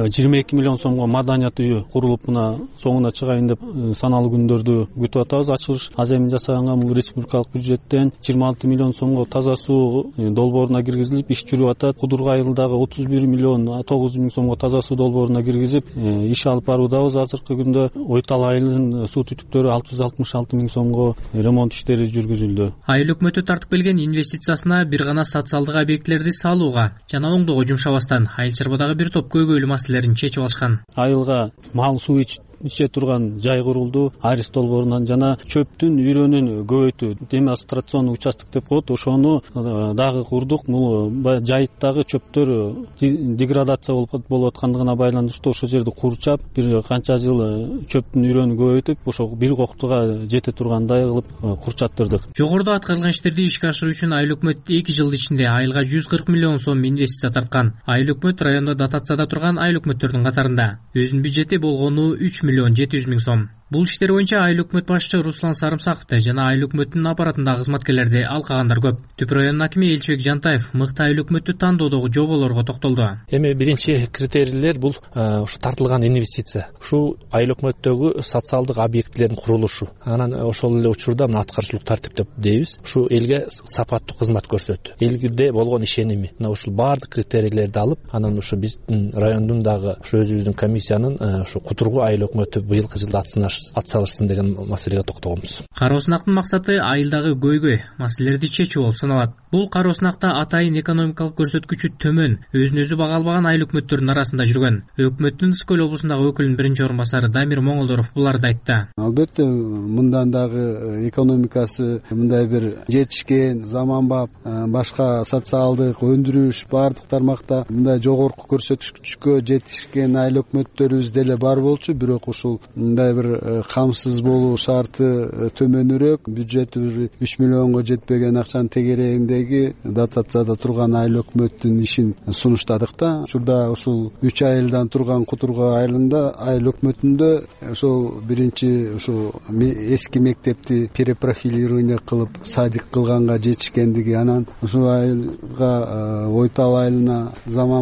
22 миллион сомго Маданият үйү курулуп мына соңуна чыгайын деп саналуу күндөрдү күтүп атабыз. Ачылыш аземин жасаганга бул республикалык бюджеттен 26 миллион сомго таза суу долбооруна киргизилип иш жүрүп атат. Кудургу айылдагы 31 миллион 900 миң сомго таза суу долбооруна киргизип иш алып баруудабыз. Азыркы күндө Ойтал айылынын суу түтүктөрү 666 миң сомго ремонт иштери жүргүзүлдү. Айыл өкмөтү тартып келген инвестициясына бир гана социалдык объектилерди салууга жана оңдоого жумшабастан айыл чарбадагы бир топ көйгөйлүү маселелерин чечип алышкан. Айылга мал суу иче турган жай курулду Арис долбоорунан жана чөптүн үйрөнүн көбөйтүү демонстрационный участок деп коет, ошону дагы курдук. Бул жайыттагы чөптөр деградация болуп аткандыгына байланыштуу ошол жерди курчап бир канча жыл чөптүн үйрөнүн көбөйтүп ошо бир коктуга жете тургандай кылып курчаттырдык. Жогоруда аткарылган иштерди ишке ашыруу үчүн айыл өкмөт 2 жыл ичинде айылга 140 миллион сом инвестиция тарткан. Айыл өкмөт райондо дотацияда турган айыл өкмөттөрдүн катарында. Өзүнүн бюджети болгону 3 миллион 700 миң сом. Бул иштер боюнча айыл өкмөт башчы Руслан Сарымсаковду жана айыл өкмөтүнүн аппаратындагы кызматкерлерди алкагандар көп. Түп районунун акими Элчибек Жантаев мыкты айыл өкмөттү тандоодогу жоболорго токтолду. Эми биринчи критерийлер бул ушу тартылган инвестиция. Ушу айыл өкмөттөгү социалдык объектилердин курулушу. Анан ошол эле учурда мына аткарчылык тартип деп дейбиз. Ушу элге сапаттуу кызмат көрсөтүү. Элге болгон ишеними. Мына ушул баардык критерийлерди алып, анан ушу биздин райондун дагы ушу өзүбүздүн комиссиянын ушу Кутургу айыл өкмөтү быйылкы жылда атсалышсын деген маселеге токтогонбуз. Кароо сынактын максаты айылдагы көйгөй маселелерди чечүү болуп саналат. Бул кароо сынакта атайын экономикалык көрсөткүчү төмөн, өзүн өзү бага албаган айыл өкмөттөрдүн арасында жүргөн. Өкмөттүн Ысык көл облусундагы өкүлүнүн биринчи орун басары Дамир Моңолдоров буларды айтты. Албетте, мындан дагы экономикасы мындай бир жетишкен, заманбап, башка социалдык өндүрүш баардык тармакта мындай жогорку көрсөткүчкө жетишкен айыл өкмөттөрүбүз деле бар болчу, бирок ушул мындай бир камсыз болуу шарты төмөнүрөөк, бюджети 3 миллионго жетпеген акчанын тегерегиндеги дотацияда турган айыл өкмөттүн ишин сунуштадык да. Учурда ушул 3 айылдан турган Кутургу айылында айыл өкмөтүндө ошол биринчи ушул эски мектепти перепрофилирование кылып садик кылганга жетишкендиги, анан ушул айылга Ойтал айылына заманбап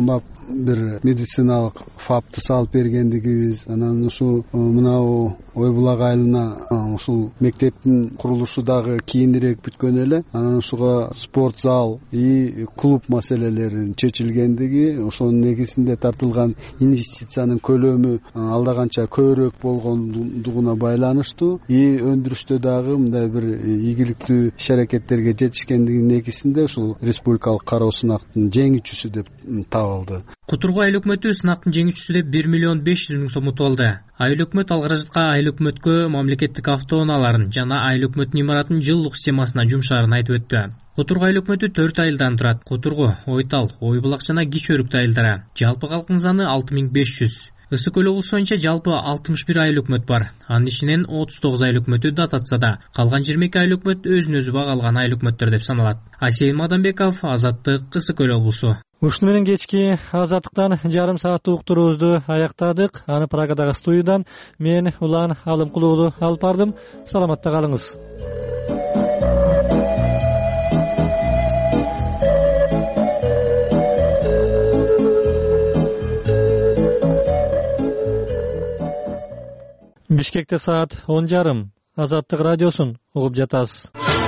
бир медициналык фапты салып бергендигибиз, анан ушул мынау Ой Булак айылына ушул мектептин курулушу дагы кийинирээк бүткөн эле, анан ушуга спорт зал и клуб маселелеринин чечилгендиги, ошонун негизинде тартылган инвестициянын көлөмү алда канча көбүрөөк болгондугуна байланыштуу и өндүрүштө дагы мындай бир ийгиликтүү иш-аракеттерге жетишкендигинин негизинде ушул республикалык кароо сынактын жеңүүчүсү деп табылды. Кутургу айыл өкмөтү сынактын жеңүүчүсү деп 1 миллион 500 миң сом утуп алды. Айыл өкмөт ал каражатка айыл өкмөткө мамлекеттик автоунааларын жана айыл өкмөттүн имараттын жылуулук системасына жумшаарын айтып өттү. Кутургу айыл өкмөтү 4 айылдан турат. Кутургу, Ойтал, Ой Булак жана Кичи Өрүктү айылдары. Жалпы калктын саны 6500. Ысык көл облусу боюнча жалпы 61 айыл өкмөт бар. Анын ичинен 39 айыл өкмөтү дотацияда, калган 22 айыл өкмөт өзүн өзү бага алган айыл өкмөттөр деп саналат. Асейин Мадамбеков, Азаттык, Ысык көл облусу. Ушуну менен кечки Азаттыктан жарым сааттык уктуруубузду аяктадык. Аны Прагадагы студиядан мен Улан Алымкулуулу алып бардым. Саламатта калыңыз. Бишкекте саат 10:30. Азаттык радиосун угуп жатасыз.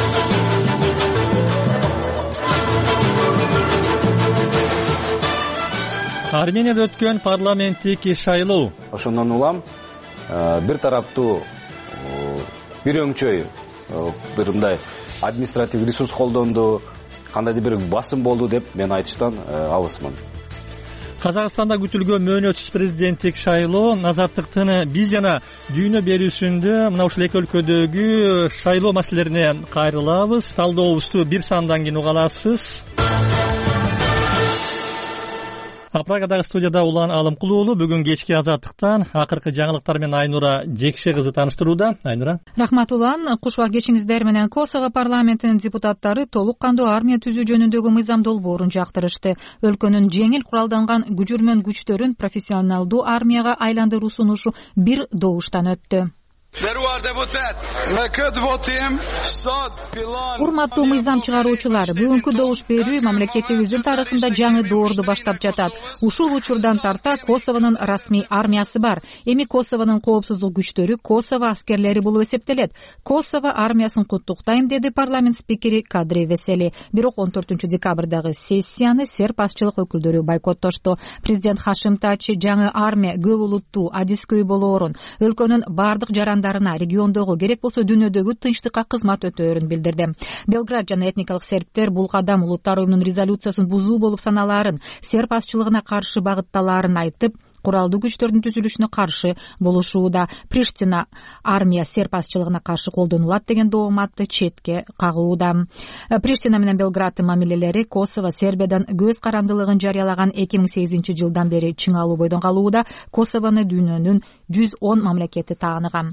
Арменияда өткөн парламенттик шайлоо. Ошондон улам бир тараптуу, бир өңчөй, бир мындай административ ресурс колдонду, кандайдыр бир басым болду деп мен айтыштан алысмын. Казакстанда күтүлгөн мөөнөтсүз президенттик шайлоо Азаттыктын биз жана дүйнө берүүсүндө мына ушул эки өлкөдөгү шайлоо маселелерине кайрылабыз. Талдообузду бир сандан кийин уга аласыз. Прагадагы студияда Улан Алымкулуулу бүгүн кечки Азаттыктан акыркы жаңылыктар менен Айнура Жекше кызы тааныштырууда. Айнура. Рахмат Улан. Кушбак кечиңиздер менен Косово парламентинин депутаттары толук кандуу армия түзүү жөнүндөгү мыйзам долбоорун жактырышты. Өлкөнүн жеңил куралданган күжүрмөн күчтөрүн профессионалдуу армияга айландыруу сунушу бир добуштан өттү. Урматтуу мыйзам чыгаруучулар, бүгүнкү добуш берүү мамлекетибиздин тарыхында жаңы доорду баштап жатат. Ушул учурдан тарта Косовонун расмий армиясы бар. Эми Косовонун коопсуздук күчтөрү Косово аскерлери болуп эсептелет. Косово армиясын куттуктайм, деди парламент спикери Кадри Весели. Бирок 14 декабрдагы сессияны серб азчылык өкүлдөрү бойкоттошту. Президент Хашим Тачи жаңы армия көп улуттуу, адискөй болоорун, өлкөнүн бардык жарандарына, региондогу керек болсо дүйнөдөгү тынчтыкка кызмат өтөөрүн билдирди. Белград жана этникалык сербтер бул кадам улуттар уюмунун резолюциясын бузуу болуп саналаарын, серб азчылыгына каршы багытталаарын айтып, куралдуу күчтөрдүн түзүлүшүнө каршы болушууда. Приштина армия серб азчылыгына каршы колдонулат деген дооматты четке кагууда. Приштина менен Белграддын мамилелери Косово Сербиядан көз карандылыгын жарыялаган 2008 жылдан бери чыңалуу бойдон калууда. Косовону дүйнөнүн 110 мамлекети тааныган.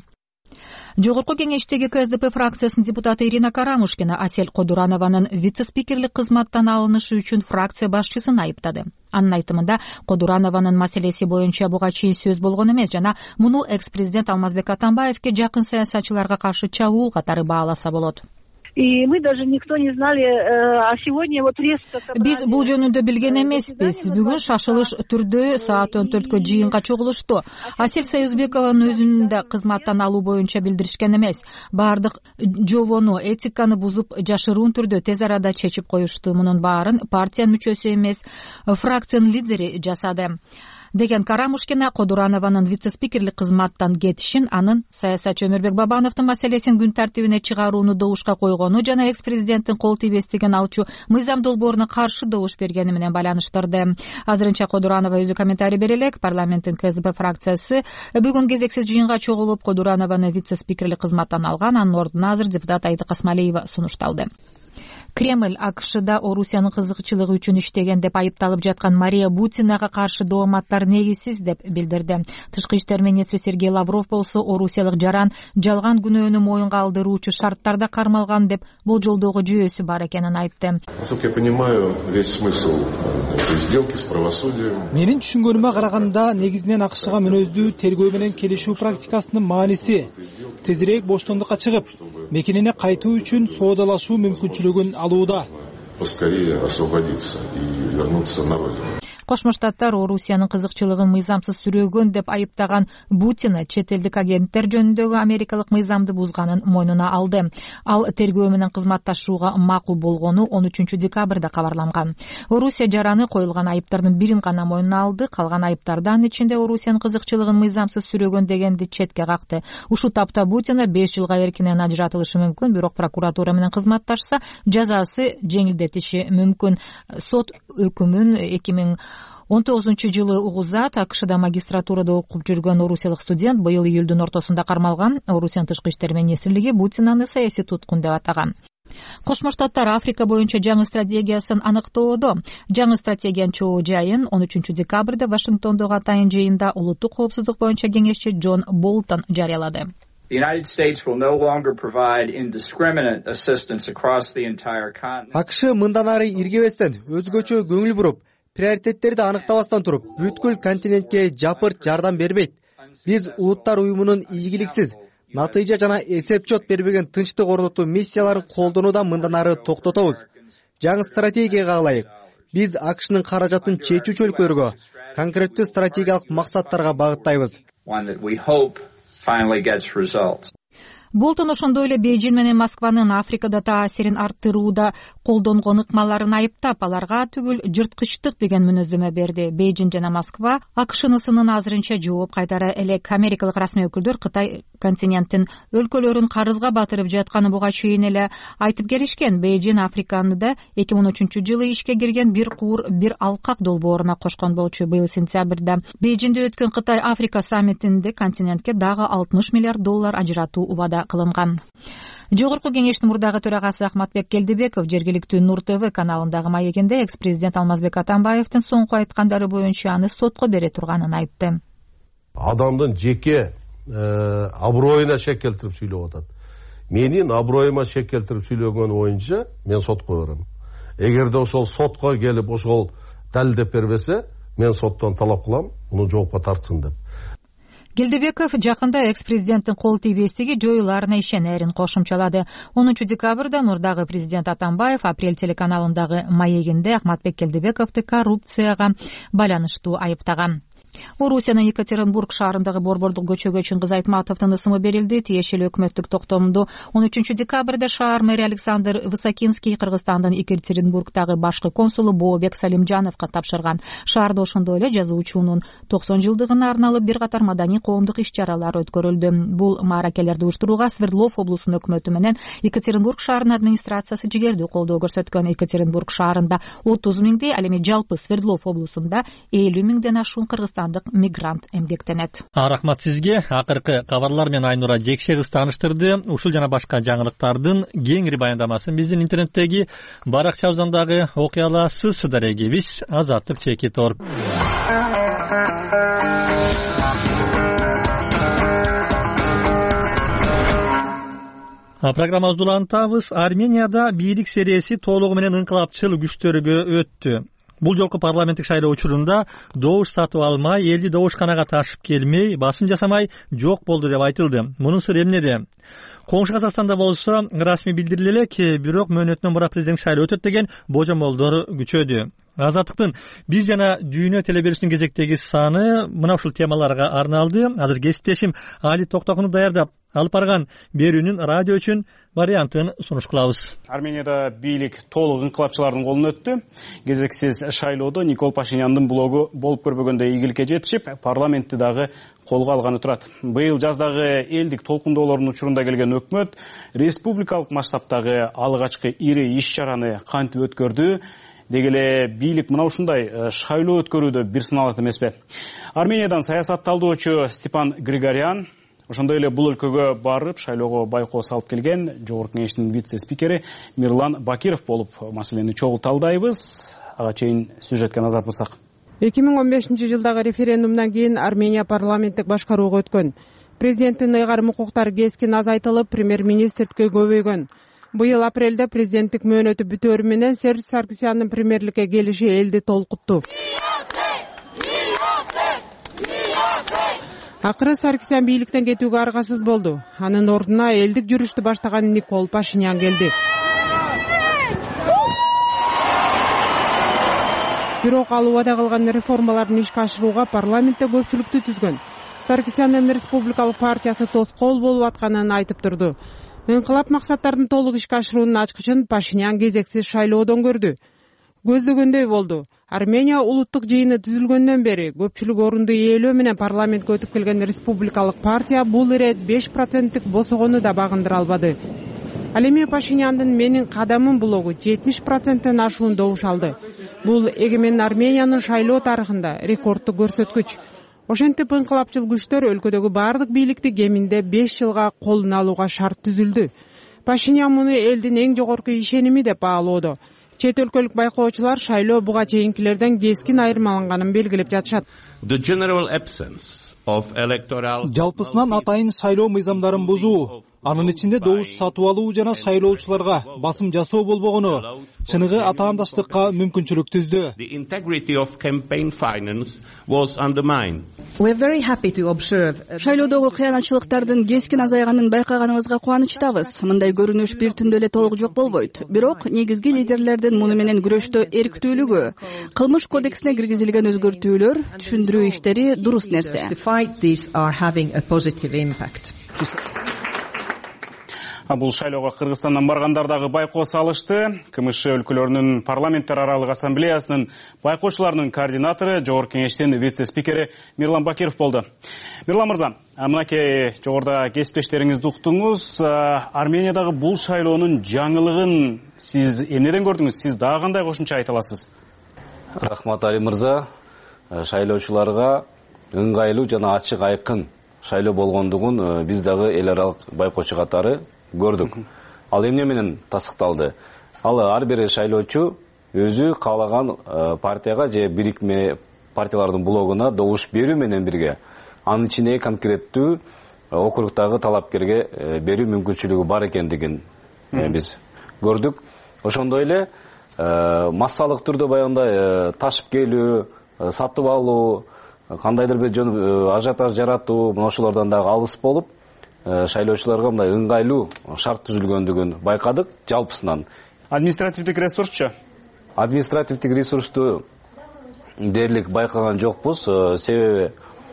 Жогорку кеңештеги КСДП фракциясынын депутаты Ирина Карамушкина Асель Кодуранованын вице-спикерлик кызматтан алынышы үчүн фракция башчысын айыптады. Анын айтымында Кодуранованын маселеси боюнча буга чейин сөз болгон эмес жана муну экс-президент Алмазбек Атамбаевке жакын саясатчыларга каршы чабуул катары бааласа болот. И мы даже никто не знали, а сегодня вот резко собрали. Биз бул жөнүндө билген эмеспиз. Бүгүн шашылыш түрдө саат 14кө жыйынга чогулушту. Асель Союзбекованын өзүн да кызматтан алуу боюнча билдиришкен эмес. Бардык жобону, этиканы бузуп, жашыруун түрдө тез арада чечип коюшту. Мунун баарын партиянын мүчөсү эмес, фракциянын лидери жасады. Деген Карамушкина Кодуранованын вице-спикерлик кызматтан кетишин, анын саясатчы Өмүрбек Бабановдун маселесин күн тартибине чыгарууну добушка койгону жана экс-президенттин кол тийбестигин алчу мыйзам долбооруна каршы добуш бергени менен байланыштырды. Азырынча Кодуранова өзү комментарий бере элек. Парламенттин КСДП фракциясы бүгүн кезексиз жыйынга чогулуп Кодуранованы вице-спикерлик кызматтан алган. Анын ордуна азыр депутат Айдык Асмалиева сунушталды. Кремль АКШда Орусиянын кызыкчылыгы үчүн иштеген деп айыпталып жаткан Мария Бутинага каршы дооматтар негизсиз деп билдирди. Тышкы иштер министри Сергей Лавров болсо орусиялык жаран жалган күнөөнү моюнга алдыруучу шарттарда кармалган деп болжолдогу жүйөсү бар экенин айтты. Насколько я понимаю, весь смысл этой сделки с правосудием. Менин түшүнгөнүмө караганда негизинен АКШга мүнөздүү тергөө менен келишүү практикасынын мааниси тезирээк боштондукка чыгып, мекенине кайтуу үчүн соодалашуу мүмкүнчүлүгүн алууда. Поскорее освободиться и вернуться на родину. Кошмо Штаттар Орусиянын кызыкчылыгын мыйзамсыз сүрөөгөн деп айыптаган Бутина чет элдик агенттер жөнүндөгү америкалык мыйзамды бузганын мойнуна алды. Ал тергөө менен кызматташууга макул болгону 13 декабрда кабарланган. Орусия жараны коюлган айыптардын бирин гана мойнуна алды, калган айыптардан ичинде Орусиянын кызыкчылыгын мыйзамсыз сүрөөгөн дегенди четке какты. Ушул тапта Бутина 5 жылга эркинен ажыратылышы мүмкүн, бирок прокуратура менен кызматташса жазасы жеңилдетиши мүмкүн. Сот өкүмүн 2019-жылы угузат. АКШда магистратурада окуп жүргөн орусиялык студент быйыл июлдун ортосунда кармалган. Орусиянын тышкы иштер министрлиги Бутинаны саясий туткун деп атаган. Кошмо Штаттар Африка боюнча жаңы стратегиясын аныктоодо. Жаңы стратегиянын чоо жайын 13 декабрда Вашингтондогу атайын жыйында улуттук коопсуздук боюнча кеңешчи Джон Болтон жарыялады. АКШ мындан ары иргебестен, өзгөчө көңүл буруп, приоритеттерди аныктабастан туруп, бүткүл континентке жапырт жардам бербейт. Биз улуттар уюмунун ийгиликсиз, натыйжа жана эсеп-чот бербеген тынчтык орнотуу миссияларын колдонуудан мындан ары токтотобуз. Жаңы стратегияга ылайык, биз АКШнын каражатын чечүүчү өлкөлөргө, конкреттүү стратегиялык максаттарга багыттайбыз. Болтон ошондой эле Бейжин менен Москванын Африкада таасирин арттырууда колдонгон ыкмаларын айыптап, аларга түгүл жырткычтык деген мүнөздөмө берди. Бейжин жана Москва АКШнысынын азырынча жооп кайтара элек. Америкалык расмий өкүлдөр Кытай континенттин өлкөлөрүн карызга батырып жатканы буга чейин эле айтып келишкен. Бейжин Африканы да 2013-жылы ишке кирген бир куур, бир алкак долбооруна кошкон болчу. Быйыл сентябрда Бейжинде өткөн Кытай Африка саммитинде континентке дагы $60 миллиард ажыратуу убада кылынган. Жогорку кеңештин мурдагы төрагасы Ахматбек Келдибеков жергиликтүү Нур ТВ каналындагы маегинде экс-президент Алмазбек Атамбаевдин соңку айткандары боюнча аны сотко бере турганын айтты. Адамдын жеке аброюна шек келтирип сүйлөп атат. Менин аброюма шек келтирип сүйлөгөн боюнча мен сотко берем. Эгерде ошол сотко келип ошол далилдеп бербесе, мен соттон талап кылам, муну жоопко тартсын деп. Келдибеков жакында экс-президенттин кол тийбестиги жоюларына ишенерин кошумчалады. 10 декабрда мурдагы президент Атамбаев Апрель телеканалындагы маегинде Ахматбек Келдибековду коррупцияга байланыштуу айыптаган. Орусиянын Екатеринбург шаарындагы борбордук көчөгө Чыңгыз Айтматовдун ысымы берилди. Тиешелүү өкмөттүк токтомду 13 декабрда шаар мэри Александр Высокинский Кыргызстандын Екатеринбургдагы башкы консулу Бообек Салимжановго тапшырган. Шаарда ошондой эле жазуучунун 90 жылдыгына арналып бир катар маданий коомдук иш-чаралар өткөрүлдү. Бул мааракелерди уюштурууга Свердлов облусунун өкмөтү менен Екатеринбург шаарынын администрациясы жигердүү колдоо көрсөткөн. Екатеринбург шаарында 30 миңдей, ал эми жалпы Свердлов облусунда 50 миңден ашуун кыргызстандык мигрант эмгектенет. Рахмат сизге. Акыркы кабарлар менен Айнура Жекше кыз тааныштырды. Ушул жана башка жаңылыктардын кеңири баяндамасын биздин интернеттеги баракчабыздагы окуя аласыз. Дарегибиз Азаттык Чекит.org. Программабызды улантабыз. Арменияда бийлик серияси толугу менен ыңкылапчыл күчтөргө өттү. Бул жолку парламенттик шайлоо учурунда добуш сатып алмай, элди добушканага ташып келмей, басым жасамай жок болду деп айтылды. Мунун сыры эмнеде? Коңшу Казакстанда болсо расмий билдириле элек, бирок мөөнөтүнөн бура президенттик шайлоо өтөт деген божомолдор күчөдү. Азаттыктын биз жана дүйнө телеберүүсүнүн кезектеги саны мына ушул темаларга арналды. Азыр кесиптешим Али Токтокунов даярдап алып барган берүүнүн радио үчүн вариантын сунуш кылабыз. Арменияда бийлик толук ыңкылапчылардын колуна өттү. Кезексиз шайлоодо Никол Пашиняндын блогу болуп көрбөгөндө ийгиликке жетишип, парламентти дагы колго алганы турат. Быйыл жаздагы элдик толкундоолордун учурунда келген өкмөт республикалык масштабтагы алгачкы ири иш-чараны кантип өткөрдү? Дегеле бийлик мына ушундай шайлоо өткөрүүдө бир сыналат эмеспи? Армениядан саясатталдоочу Степан Григорян ошондой эле бул өлкөгө барып шайлоого байкоо салып келген жогорку кеңештин вице-спикери Мирлан Бакиров болуп маселени чогуу талдайбыз. Ага чейин сюжетке назар бурсак. 2015-жылдагы референдумдан кийин Армения парламенттик башкарууга өткөн. Президенттин ыйгарым укуктары кескин азайтылып, премьер-министрдикке көбөйгөн. Быйыл апрелде президенттик мөөнөтү бүтөөрү менен Серж Саркисяндын премьерликке келиши элди толкутту. Акыры Саркисян бийликтен кетүүгө аргасыз болду. Анын ордуна элдик жүрүштү баштаган Никол Пашинян келди. Бирок ал убада кылган реформаларды ишке ашырууга парламентте көпчүлүктү түзгөн. Саркисяндын республикалык партиясы тоскоол болуп атканын айтып турду. Инкылап максаттарын толук ишке ашыруунун ачкычын Пашинян кезексиз шайлоодон көрдү. Көздөгөндөй болду. Армения улуттук жыйыны түзүлгөндөн бери көпчүлүк орунду ээлөө менен парламентке өтүп келген республикалык партия бул ирет 5%тик босогону да багындыра албады. Ал эми Пашиняндын «Менин кадамым» блогу 70%тен ашуун добуш алды. Бул эгемен Армениянын шайлоо тарыхында рекордтук көрсөткүч. Ошентип инкылапчыл күчтөр өлкөдөгү бардык бийликти кеминде 5 жылга колуна алууга шарт түзүлдү. Пашинян муну элдин эң жогорку ишеними деп баалоодо. Чет өлкөлүк байкоочулар шайлоо буга чейинкилерден кескин айырмаланганын белгилеп жатышат. Жалпысынан атайын шайлоо мыйзамдарын бузуу, анын ичинде добуш сатып алуу жана шайлоочуларга басым жасоо болбогону чыныгы атаандаштыкка мүмкүнчүлүк түздү. Шайлоодогу кыянатчылыктардын кескин азайганын байкаганыбызга кубанычтабыз. Мындай көрүнүш бир түндө эле толук жок болбойт. Бирок негизги лидерлердин муну менен күрөштө эрктүүлүгү, кылмыш кодексине киргизилген өзгөртүүлөр, түшүндүрүү иштери дурус нерсе. Бул шайлоого Кыргызстандан баргандар дагы байкоо салышты. КМШ өлкөлөрүнүн парламенттер аралык ассамблеясынын байкоочуларынын координатору, жогорку кеңештин вице-спикери Мирлан Бакиров болду. Мирлан мырза, мынакей жогоруда кесиптештериңизди уктуңуз. Армениядагы бул шайлоонун жаңылыгын сиз эмнеден көрдүңүз? Сиз дагы кандай кошумча айта аласыз? Рахмат Али мырза. Шайлоочуларга ыңгайлуу жана ачык айкын шайлоо болгондугун биз дагы эл аралык байкоочу катары көрдүк. Ал эмне менен тастыкталды? Ал ар бир шайлоочу өзү каалаган партияга же бирикме партиялардын блогуна добуш берүү менен бирге анын ичине конкреттүү округдагы талапкерге берүү мүмкүнчүлүгү бар экендигин биз көрдүк. Ошондой эле массалык түрдө баягындай ташып келүү, сатып алуу, кандайдыр бир ажиотаж жаратуу, ошолордон дагы алыс болуп, шайлоочуларга мындай ыңгайлуу шарт түзүлгөндүгүн байкадык жалпысынан. Административдик ресурсчу? Административдик ресурсту дээрлик байкаган жокпуз. Себеби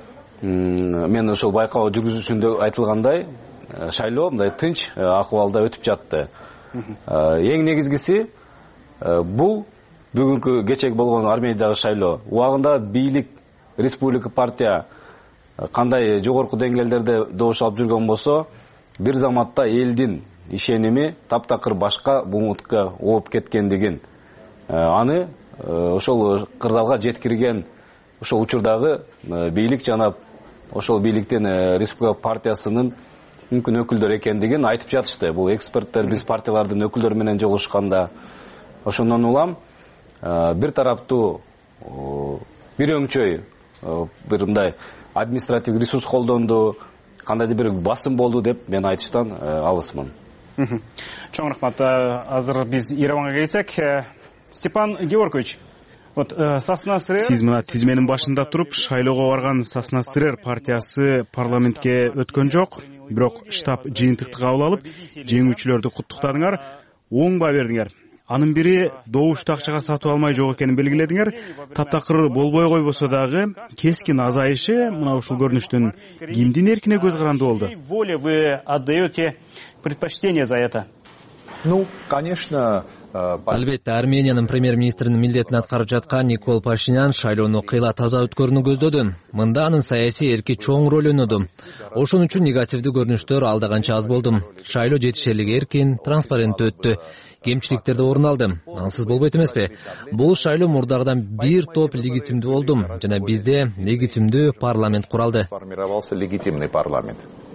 мен ошол байкоо жүргүзүүсүндө айтылгандай, шайлоо мындай тынч акыбалда өтүп жатты. Эң негизгиси бул бүгүнкү кечеги болгон Армениядагы шайлоо. Убагында бийлик республика партия кандай жогорку деңгээлдерде добуш алып жүргөн болсо, бир заматта элдин ишеними таптакыр башка бумутка ооп кеткендигин, аны ошол кырдаалга жеткирген ошол учурдагы бийлик жана ошол бийликтин республика партиясынын мүмкүн өкүлдөр экендигин айтып жатышты. Бул эксперттер биз партиялардын өкүлдөрү менен жолугушканда. Ошондон улам бир тараптуу, бир өңчөй бир мындай административдик ресурс колдонду, кандайдыр бир басым болду деп мен айтыштан алысмын. Чоң рахмат. Азыр биз Ереванга келсек, Степан Георгиевич, сиз мына тизменин башында туруп шайлоого барган Сосна СРР партиясы парламентке өткөн жок, бирок штаб жыйынтыкты кабыл алып, жеңүүчүлөрдү куттуктадыңар, оң баа бердиңер. Анын бири добушту акчага сатып алмай жок экенин белгиледиңер. Таптакыр болбой койбосо дагы кескин азайышы мына ушул көрүнүштүн кимдин эркине көз каранды болду? Воле вы отдаете предпочтение за это? Конечно. Албетте, Армениянын премьер-министринин милдетин аткарып жаткан Никол Пашинян шайлоону кыйла таза өткөрүүнү көздөдү. Мында анын саясий эрки чоң роль ойноду. Ошон үчүн негативдүү көрүнүштөр алда канча аз болду. Шайлоо жетишерлик эркин, транспаренттүү өттү. Кемчиликтер да орун алды. Ансыз болбойт эмеспи? Бул шайлоо мурдагыдан бир топ легитимдүү болду жана бизде легитимдүү парламент куралды. Формировался легитимный парламент.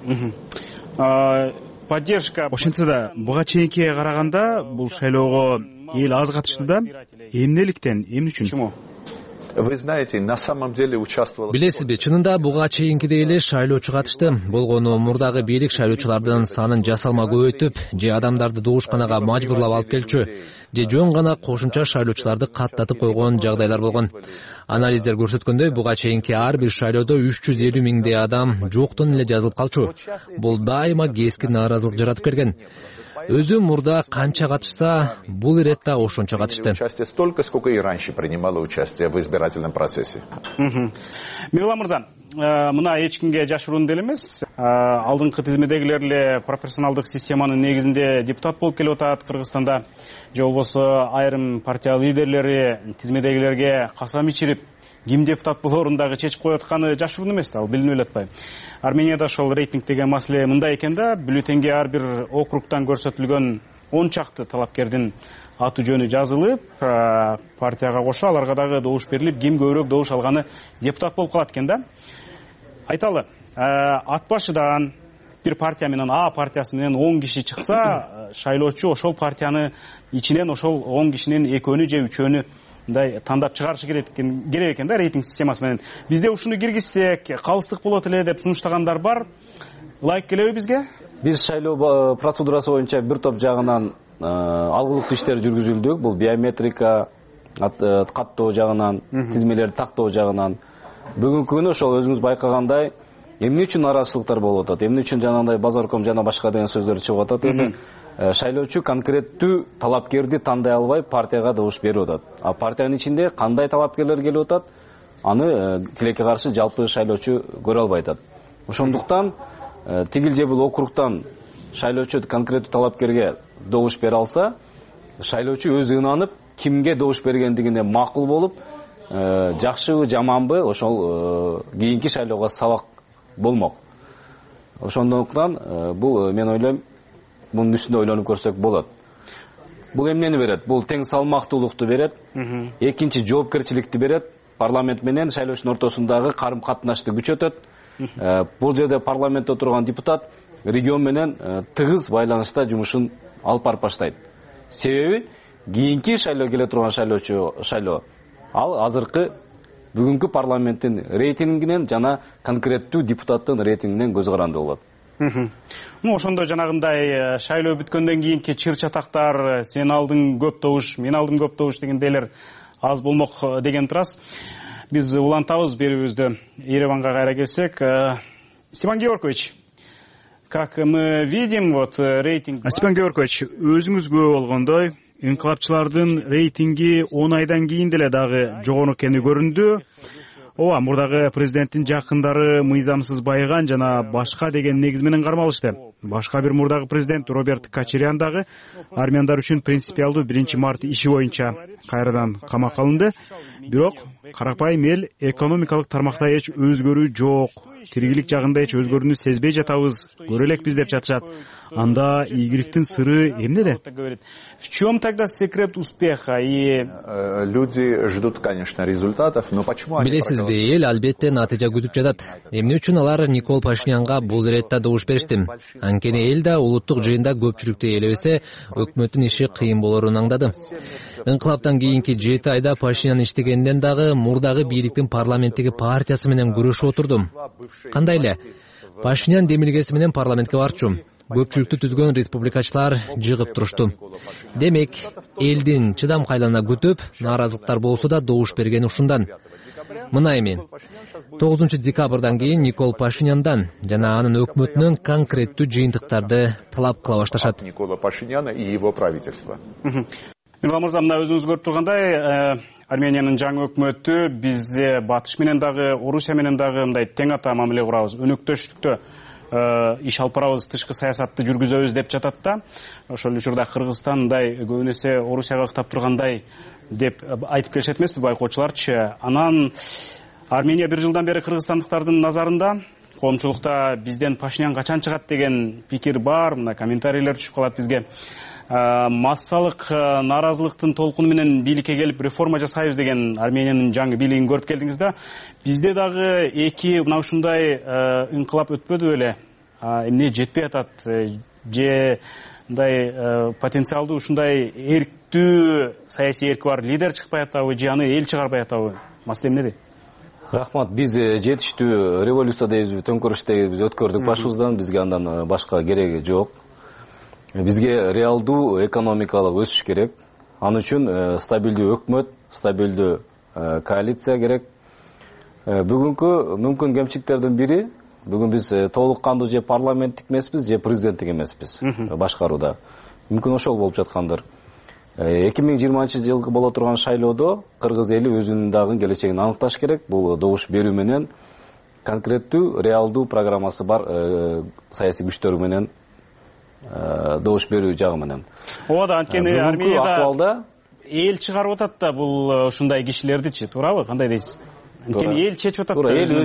Поддержка. Ошентсе да буга чейинкиге караганда бул шайлоого эл аз катышты да. Эмнеликтен, эмне үчүн? билесизби, чынында буга чейинкидей эле шайлоочу катышты. Болгону мурдагы бийлик шайлоочулардын санын жасалма көбөйтүп, же адамдарды добушканага мажбурлап алып келчү, же жөн гана кошумча шайлоочуларды каттатып койгон жагдайлар болгон. Анализдер көрсөткөндөй, буга чейинки ар бир шайлоодо 350 миңдей адам жоктон эле жазылып калчу. Бул дайыма кескин нааразылык жаратып келген. Өзү мурда канча катышса, бул иретте ошончо катышты. Столько, сколько и раньше принимало участие в избирательном процессе. Мирулан мырза, мына эч кимге жашыруун деле эмес. Алдыңкы тизмедегилер эле пропорционалдык системанын негизинде депутат болуп келип атат Кыргызстанда. Же болбосо айрым партия лидерлери тизмедегилерге касам ичирип, ким депутат болоорун дагы чечип коюп атканы жашыруун эмес да, ал билинип эле атпайбы. Арменияда ошол рейтинг деген маселе мындай экен да, бюллетенге ар бир округтан көрсөтүлгөн 10 чакты талапкердин аты жөнү жазылып, партияга кошо аларга дагы добуш берилип, ким көбүрөөк добуш алганы депутат болуп калат экен да. Айталы, ат башыдан бир партия менен А партиясы менен 10 киши чыкса, шайлоочу ошол партияны ичинен ошол 10 кишинин экөөнү же үчөөнү мындай тандап чыгарышы керек экен да, рейтинг системасы менен. Бизде ушуну киргизсек, калыстык болот эле деп сунуштагандар бар. Ылайык келеби бизге? Биз шайлоо процедурасы боюнча бир топ жагынан алгылыктуу иштер жүргүзүлдүк. Бул биометрика, каттоо жагынан, тизмелерди тактоо жагынан. Бүгүнкү күнү ошол өзүңүз байкагандай, эмне үчүн нараазычылыктар болуп атат, эмне үчүн жанагындай базарком жана башка деген сөздөр чыгып атат. Шайлоочу конкреттүү талапкерди тандай албай партияга добуш берип атат. А партиянын ичинде кандай талапкерлер келип атат, аны тилекке каршы жалпы шайлоочу көрө албай атат. Ошондуктан тигил же бул округтан шайлоочу конкреттүү талапкерге добуш бере алса, шайлоочу өзү ынанып, кимге добуш бергендигине макул болуп, жакшыбы, жаманбы, ошол кийинки шайлоого сабак болмок. Ошондуктан бул мен ойлойм, bunun üstünde oynanıp görsek bolot. Бул эмнени берет? Бул тең салмактуулукту берет. Экинчи жоопкерчиликти берет. Парламент менен шайлоочунун ортосундагы карым-катнашты күчөтөт. Бул жерде парламентте турган депутат регион менен тыгыз байланышта жумушун алып барып баштайт. Себеби кийинки шайлоо келе турган шайлоо ал азыркы бүгүнкү парламенттин рейтингинен жана конкреттүү депутаттын рейтингинен көз каранды болот. Ошондо жанагындай шайлоо бүткөндөн кийинки чыр чатактар, сен алдың көп добуш, мен алдым көп добуш дегендейлер аз болмок деген турасыз. Биз улантабыз берүүбүздү. Ереванга кайра келсек, Степан Георгиевич, как мы видим, вот рейтинг... Степан Георгиевич, өзүңүз күбө болгондой, инкылапчылардын рейтинги 10 айдан кийин деле дагы жогору экени көрүндү. Ооба, мурдагы президенттин жакындары мыйзамсыз байыган жана башка деген негиз менен кармалышты. Башка бир мурдагы президент Роберт Качарян дагы армяндар үчүн принципиалдуу 1 март иши боюнча кайрадан камакка алынды. Бирок карапайым эл экономикалык тармакта эч өзгөрүү жок, тиригилик жагында эч өзгөрүүнү сезбей жатабыз, көрө элекпиз деп жатышат. Анда ийгиликтин сыры эмнеде? В чем тогда секрет успеха? И люди ждут, конечно, результатов, но почему они... Билесизби, эл албетте натыйжа күтүп жатат. Эмне үчүн алар Никол Пашинянга бул иретте добуш беришти? Анткени эл да улуттук жыйында көпчүлүктү ээлебесе, өкмөттүн иши кыйын болорун аңдады. Инкылаптан кийинки 7 айда Пашинян иштегенден дагы мурдагы бийликтин парламенттеги партиясы менен күрөшүп отурду. Кандай эле? Пашинян демилгеси менен парламентке барчу. Көпчүлүктү түзгөн республикачылар жыгып турушту. Демек, элдин чыдамкайлана күтүп, нааразылыктар болсо да добуш берген ушундан. Мына эми 9 декабрдан кийин Никол Пашиняндан жана анын өкмөтүнөн конкреттүү жыйынтыктарды талап кыла башташат. Никола Пашиняна и его правительство. Мирулан мырза, мына өзүңүз көрүп тургандай, Армениянын жаңы өкмөтү бизде Батыш менен дагы, Орусия менен дагы мындай тең ата мамиле курабыз, өнөктөштүктө иш алып барабыз, тышкы саясатты жүргүзөбүз деп жатат да. Ошол учурда Кыргызстан мындай көбүнесе Орусияга ыктап тургандай деп айтып келишет эмеспи байкоочуларчы. Анан Армения 1 жылдан бери кыргызстандыктардын назарында, коомчулукта бизден Пашинян качан чыгат деген пикир бар, мына комментарийлер түшүп калат бизге. Массалык нааразылыктын толкуну менен бийликке келип реформа жасайбыз деген Армениянын жаңы бийлигин көрүп келдиңиз да. Бизде дагы эки мына ушундай инкылап өтпөдү беле? Эмне жетпей атат? Же мындай потенциалдуу ушундай эрктүү саясий эрки бар лидер чыкпай атабы, же аны эл чыгарбай атабы? маселе эмнеде? Рахмат, биз жетиштүү революция дейбизби, төңкөрүш дейбиз өткөрдүк башыбыздан, бизге андан башка кереги жок. Бизге реалдуу экономикалык өсүш керек. Ал үчүн стабилдүү өкмөт, стабилдүү коалиция керек. Бүгүнкү мүмкүн кемчиликтердин бири, бүгүн биз толук кандуу же парламенттик эмеспиз, же президенттик эмеспиз башкарууда. Мүмкүн ошол болуп жаткандыр. 2020-жылкы боло турган шайлоодо кыргыз эли өзүнүн дагы келечегин аныкташ керек. Бул добуш берүү менен конкреттүү, реалдуу программасы бар саясий күчтөр менен добуш берүү жагы менен. Ооба, анткени Арменияда эл чыгарып атат да бул ушундай кишилердичи, туурабы? Кандай дейсиз? Анткени эл чечип атат. Туура, эл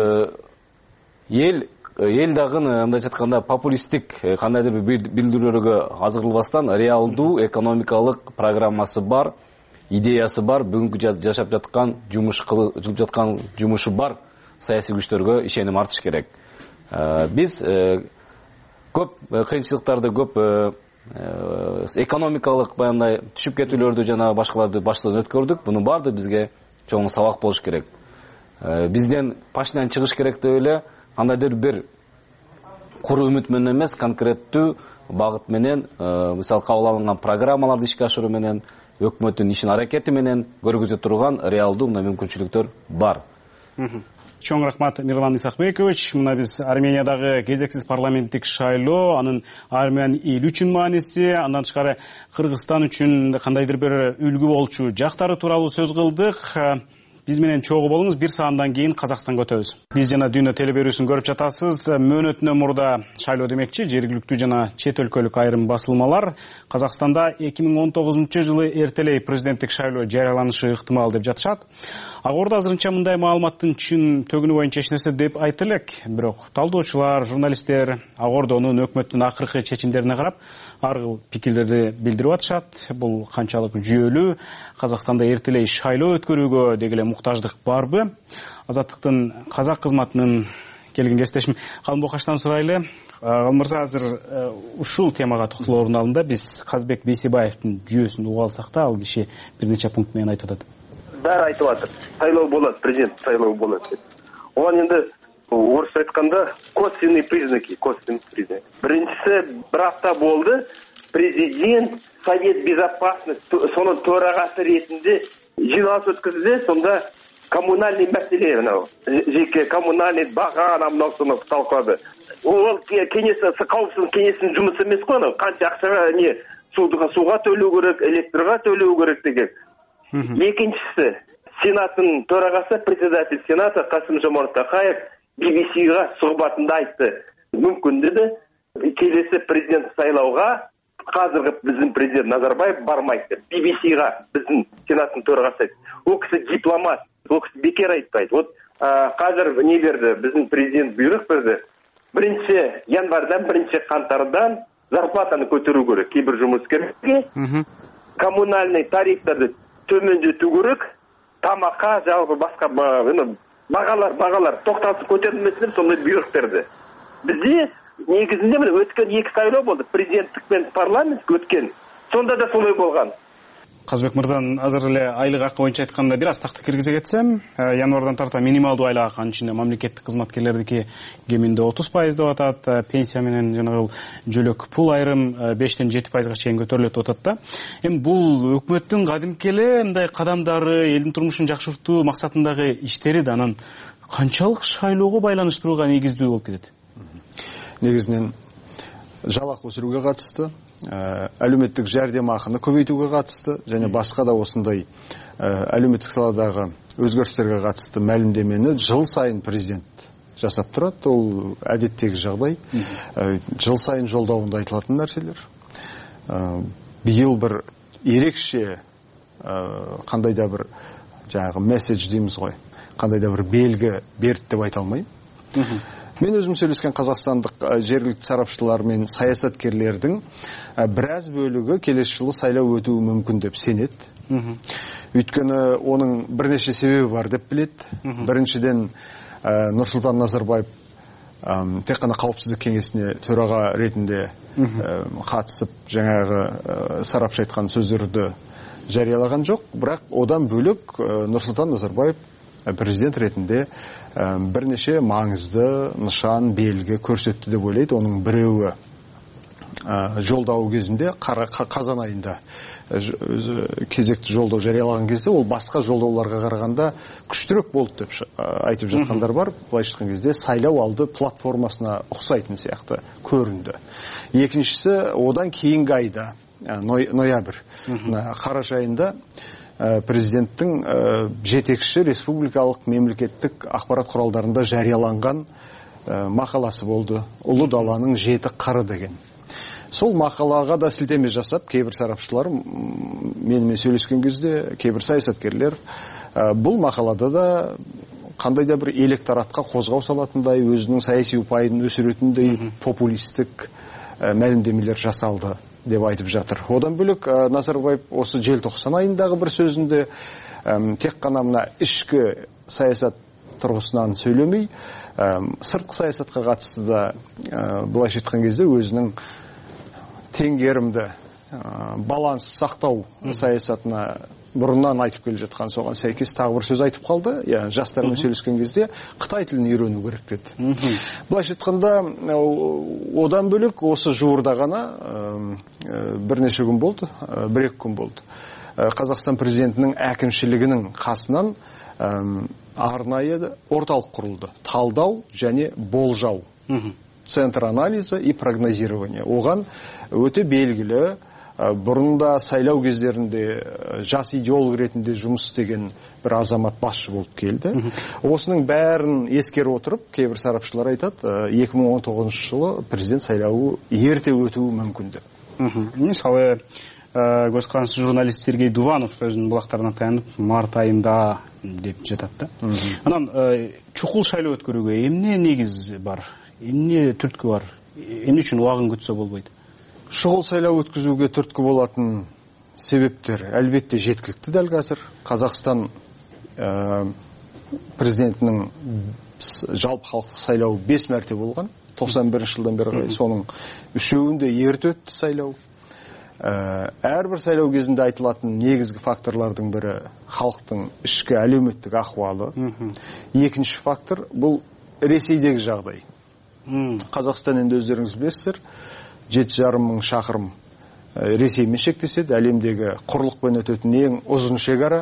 өзү эл дагы мындайча айтканда популисттик кандайдыр бир билдирүүлөргө азырылбастан реалдуу экономикалык программасы бар, идеясы бар, бүгүнкү жашап жаткан жылып жаткан жумушу бар саясий күчтөргө ишеним артыш керек. Биз көп кыйынчылыктарды, көп экономикалык баяндай түшүп кетүүлөрдү жана башкаларды баштан өткөрдүк. Мунун баары бизге чоң сабак болуш керек. Бизден Пашинян чыгыш керек деп эле кандайдыр бир куру үмүт менен эмес, конкреттүү багыт менен, мисалы кабыл алынган программаларды ишке ашыруу менен, өкмөттүн ишин аракети менен көргөзө турган реалдуу мүмкүнчүлүктөр бар. Чоң рахмат, Мирлан Исахбекович. Мына биз Армениядагы кезексиз парламенттик шайлоо, анын Армян эл үчүн мааниси, андан тышкары Кыргызстан үчүн кандайдыр бир үлгү болчу жактары тууралуу сөз кылдык. Биз менен чогуу болуңуз, 1 сааттан кийин Казакстанга өтөбүз. Биз жана дүйнө телеберүүсүн көрүп жатасыз. Мөөнөтүнөн мурда шайлоо демекчи, жергиликтүү жана чет өлкөлүк айрым басылмалар Казакстанда 2019-жылы эртелей президенттик шайлоо жарыяланышы ыктымал деп жатышат. Ак Орда азырынча мындай маалыматтын чын төгүнү боюнча эч нерсе деп айта элек. Бирок талдоочулар, журналисттер Ак Ордонун өкмөттүн акыркы чечимдерине карап ар кыл пикирлерди билдирип атышат. Бул канчалык жүйөлүү, Казакстанда эртелей шайлоо өткөрүүгө дегеле муктаждык барбы? Азаттыктын казак кызматынын келген кесиптешим Калмбек Бокаштан сурайлы. Калмбек мырза, азыр ушул темага токтолоордун алдында биз Казбек Бейсебаевдин жүйөсүн угуп алсак да, ал киши бир нече пункт менен айтып атат. Баары айтып атат. Сайлоо болот, президент сайлоо болот деп. Оған енді орысша айтканда косвенный признаки. Биринчиси, bir hafta болды, президент Совет Безопасности сонун төрагасы ретинде жиналыс өткөздү, сонда коммунальный мәселе, жеке коммунальный бага намносуну талкуулады. Ол кауіпсіздік кеңесінің жұмысы емес қой, қанша ақшаға не суға төлеу керек, электрға төлеу керек деген. Екіншісі, Сенаттың төрағасы, председатель Сената Касым-Жомарт Тоқаев BBC-ға сұхбатында айтты. Мүмкін деді, келесі президент сайлауға қазіргі біздің президент Назарбаев бармайды. BBC-ға біздің Сенаттың төрағасы айтты. Ол кісі дипломат, ол кісі бекер айтпайды. Вот қазір не берді, біздің президент бұйрық берді. 1 январдан 1 қаңтардан зарплатаны көтеру керек. Кейбір жұмыскерге коммунальный тарифтарды төмендету керек. Тамаққа, жалпы басқа бағалар тоқтатып көтерілмесін деп сондай бұйрық берді. Бізде негізінде міне өткен 2 сайлау болды, президенттік пен парламент өткен. Сонда да солай болған. Казбек мырзанын азыр эле айлык акы боюнча айтканда бир аз такты киргизе кетсем, январдан тарта минималдуу айлык акы, анын ичинде мамлекеттик кызматкерлердики кеминде 30% деп атат, пенсия менен жанагы жөлөк пул айрым 5-тен 7%га чейин көтөрүлөт деп атат да. Эми бул өкмөттүн кадимки эле мындай кадамдары, элдин турмушун жакшыртуу максатындагы иштери да анан канчалык шайлоого байланыштырууга негиздүү болуп кетет? Негизинен жалақы өсүрүүгө катышты, әлеуметтік жәрдемақыны көбейтуге қатысты, және басқа да осындай әлеуметтік саладағы өзгерістерге қатысты мәлімдемені жыл сайын президент жасап тұрады. Ол әдеттегі жағдай. Жыл сайын жолдауында айтылатын нәрселер. Биыл бір ерекше қандай да бір жаңағы месседж дейміз ғой, қандай да бір белгі берді деп айта алмаймын. Мен өзім сөйлескен қазақстандық жергілікті сарапшылар мен саясаткерлердің біраз бөлігі келесі жылы сайлау өтуі мүмкін деп сенеді. Өйткені оның бірнеше себебі бар деп біледі. Біріншіден, Нұрсұлтан Назарбаев тек қана қауіпсіздік кеңесіне төраға ретінде қатысып, жаңағы сарапшы айтқан сөздерді жариялаған жоқ, бірақ одан бөлек Нұрсұлтан Назарбаев президент ретінде бірнеше маңызды нышан, белгі көрсетті деп ойлайды. Оның біреуі жолдауы кезінде қазан айында кезекті жолдау жариялаған кезде ол басқа жолдауларға қарағанда күштірек болды деп айтып жатқандар бар. Былайша айтқан кезде сайлау алды платформасына ұқсайтын сияқты көрінді. Екіншісі, одан кейінгі айда ноябрь қараша айында президенттің жетекші республикалық мемлекеттік ақпарат құралдарында жарияланған мақаласы болды. Ұлы даланың 7 қыры деген. Сол мақалаға да сілтеме жасап, кейбір сарапшылар менімен сөйлескен кезде, кейбір саясаткерлер бұл мақалада да қандай да бір электоратқа қозғау салатындай, өзінің саяси ұпайын өсіретіндей популистік мәлімдемелер жасалды деп айтып жатыр. Одан бөлек Назарбаев осы желтоқсан айындағы бір сөзінде тек қана мына ішкі саясат тұрғысынан сөйлемей, сыртқы саясатқа қатысты да былайша айтқан кезде өзінің теңгерімді баланс сақтау саясатына бұрыннан айтып келе жатқан, соған сәйкес тағы бір сөз айтып қалды. Жастармен сөйлескен кезде Қытай тілін үйрену керек деді. Былайша айтқанда, одан бөлек осы жуырда ғана бірнеше күн болды, бір-екі күн болды. Қазақстан президентінің әкімшілігінің қасынан арнайы орталық құрылды. Талдау және болжау. Центр анализа и прогнозирования. Оған өте белгілі, бұрында сайлау кездерінде жас идеолог ретінде жұмыс істеген бір азамат басшы болып келді. Осының бәрін ескере отырып, кейбір сарапшылар айтады, 2019 жылы президент сайлауы ерте өтуі мүмкін деп. Мысалы, көзқарас журналист Сергей Дуванов өзінің бұлақтарына таянып, март айында деп жатады. Анан чукул шайлоо өткөрүүгө эмне негиз бар? Эмне түрткү бар? Эмне үчүн убагын күтсө болбойт? Шұғыл сайлау өткізуге түрткі болатын себептер әлбетте жеткілікті дәл қазір. Қазақстан президентінің жалпы халықтық сайлауы 5 мәрте болған. 91 жылдан бері соның 3-еуінде ерте өтті сайлау. Әрбір сайлау кезінде айтылатын негізгі факторлардың бірі халықтың ішкі әлеуметтік ахуалы. Екінші фактор бұл Ресейдегі жағдай. Қазақстан енді өздеріңіз білесіздер, 7,5 мың шақырым Ресеймен шектеседі, әлемдегі құрлықпен өтетін ең ұзын шекара.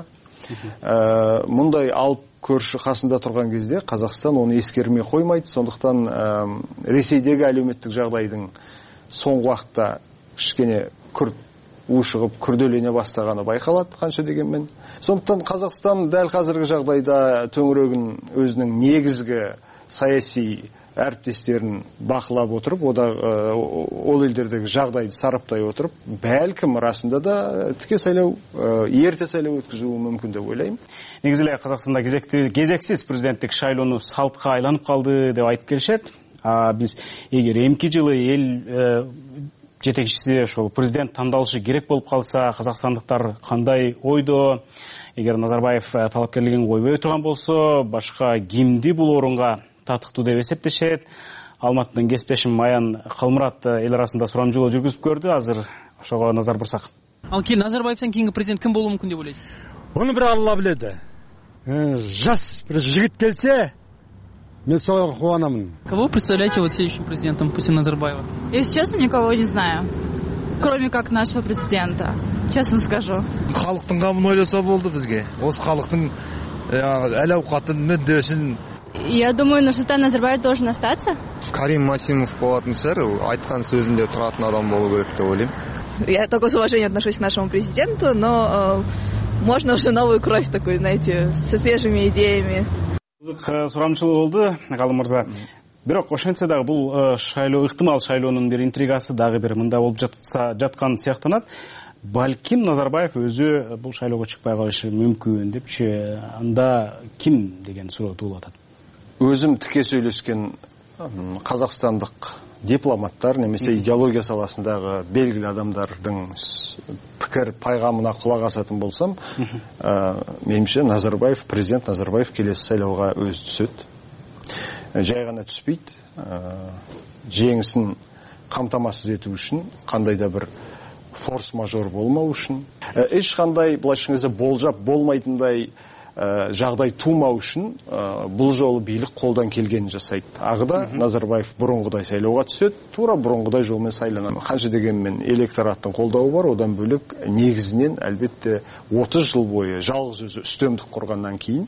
Мұндай алып көрші қасында тұрған кезде Қазақстан оны ескермей қоймайды. Сондықтан Ресейдегі әлеуметтік жағдайдың соңғы уақытта кішкене күрт ушығып күрделене бастағаны байқалады, қанша дегенмен. Сондықтан Қазақстан дәл қазіргі жағдайда төңірегін өзінің негізгі саяси әріптестерін бақылап отырып, ол елдердегі жағдайды сараптай отырып, бәлкім расында да тіке сайлау, ерте сайлау өткізуі мүмкін деп ойлаймын. Негізілі Қазақстанда кезексіз президенттік шайлоону салтқа айланып қалды деп айтып келишет. Біз егер эмки жылы ел жетекшісі президент таңдалышы керек болып қалса, қазақстандықтар қандай ойдо? Егер Назарбаев талапкерлигин койбой турган болсо, башка кимди бул орунга татыктуу деп эсептешет. Алматыдан кесиптешим Маян Калмурат эл арасында сурамжылоо жүргүзүп көрдү. Азыр ошого назар бурсак. Ал Назарбаевтан кийинки президент ким болушу мүмкүн деп ойлойсуз? Оны бир Алла билет. Жас бир жигит келсе, мен соға кубанамын. Кого представляете следующим президентом после Назарбаева? Если честно, никого не знаю, кроме как нашего президента. Честно скажу. Халықтың қамын ойласа болды бізге. Осы халықтың әл-ауқатын мүддесін. Я думаю, Нурсултан Назарбаев должен остаться. Карим Масимов болатын шығар, айтқан сөзінде тұратын адам болу керек деп ойлаймын. Я только с уважением отношусь к нашему президенту, но можно уже новую кровь такую, знаете, со свежими идеями. Сурамчылык болду, Калым мырза. Бирок ошентсе дагы бул шайлоо, ыктымал шайлоонун бир интригасы дагы бир мында болуп жаткан сыяктанат. Балким Назарбаев өзү бул шайлоого чыкпай калышы мүмкүн депчи, анда ким деген суроо туулуп атат. Өзім тіке сөйлескен қазақстандық дипломаттар немесе идеология саласындағы белгілі адамдардың пікір пайғамына құлақ асатын болсам, меніңше президент Назарбаев келесі сайлауға өзі түседі. Жай ғана түспейді. Жеңісін қамтамасыз ету үшін қандай да бір форс-мажор болмау үшін, ешқандай былайша айтқанда болжап болмайтындай жағдай тумау үшін бұл жолы билік қолдан келгенін жасайды. Ағыда Назарбаев бұрынғыдай сайлауға түседі, тура бұрынғыдай жолмен сайланады. Қанша дегенмен электораттың қолдауы бар, одан бөлек негізінен әлбетте 30 жыл бойы жалғыз өзі үстемдік құрғаннан кейін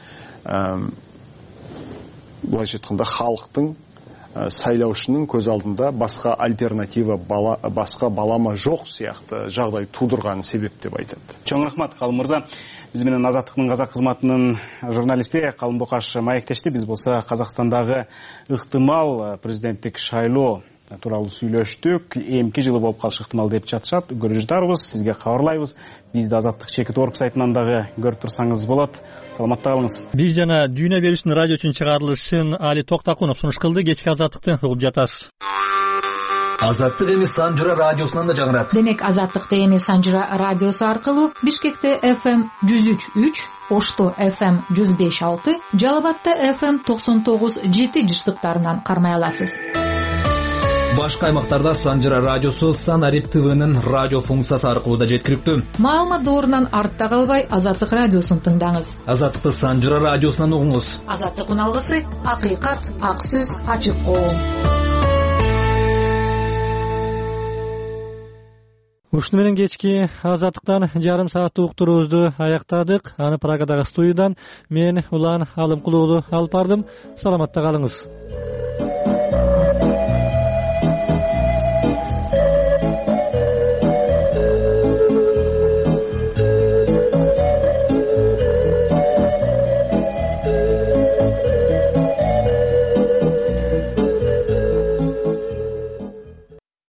былайша айтқанда халықтың сайлаушының көз алдында басқа альтернатива, басқа балама жоқ сияқты жағдай тудырған себеп деп айтады. Чоң рахмат, Қалым мырза. Бізменен Азаттықтың қазақ қызматының журналисті Қалым Боқаш маектешті. Біз болса Қазақстандағы ықтимал президенттік шайлоо туралы сүйлөштүк. Эмки жылы болып қалшы ықтимал деп жатышат. Көріп жатарбыз, сізге хабарлайбыз. Бізді Азаттық Чекит.орг сайтынан дағы көріп тұрсаңыз болады. Саламатта қалыңыз. Биз жана Дүйнө берүүчүнүн радио үчүн чыгарылышын Али Токтакунов сунуш кылды. Кечки Азаттыкты угуп жатасыз. Азаттык эми Санжыра радиосунан да жаңырат. Демек Азаттыкты эми Санжыра радиосу аркылуу Бишкекте FM 103.3, Ошто FM 105.6, Жалалабадта FM 99.7 жыштыктарынан кармай аласыз. Башка аймактарда Санжыра радиосу Санарип ТВнын радио функциясы аркылуу да жеткиликтүү. Маалымат доорунан артта калбай Азаттык радиосун тыңдаңыз. Азаттыкты Санжыра радиосунан угуңуз. Азаттык уналгысы акыйкат, ак сөз, ачык коом. Ушуну менен кечки Азаттыктан жарым сааттык уктуруубузду аяктадык. Аны Прагадагы студиядан мен Улан Алымкулуулу алып бардым. Саламатта калыңыз.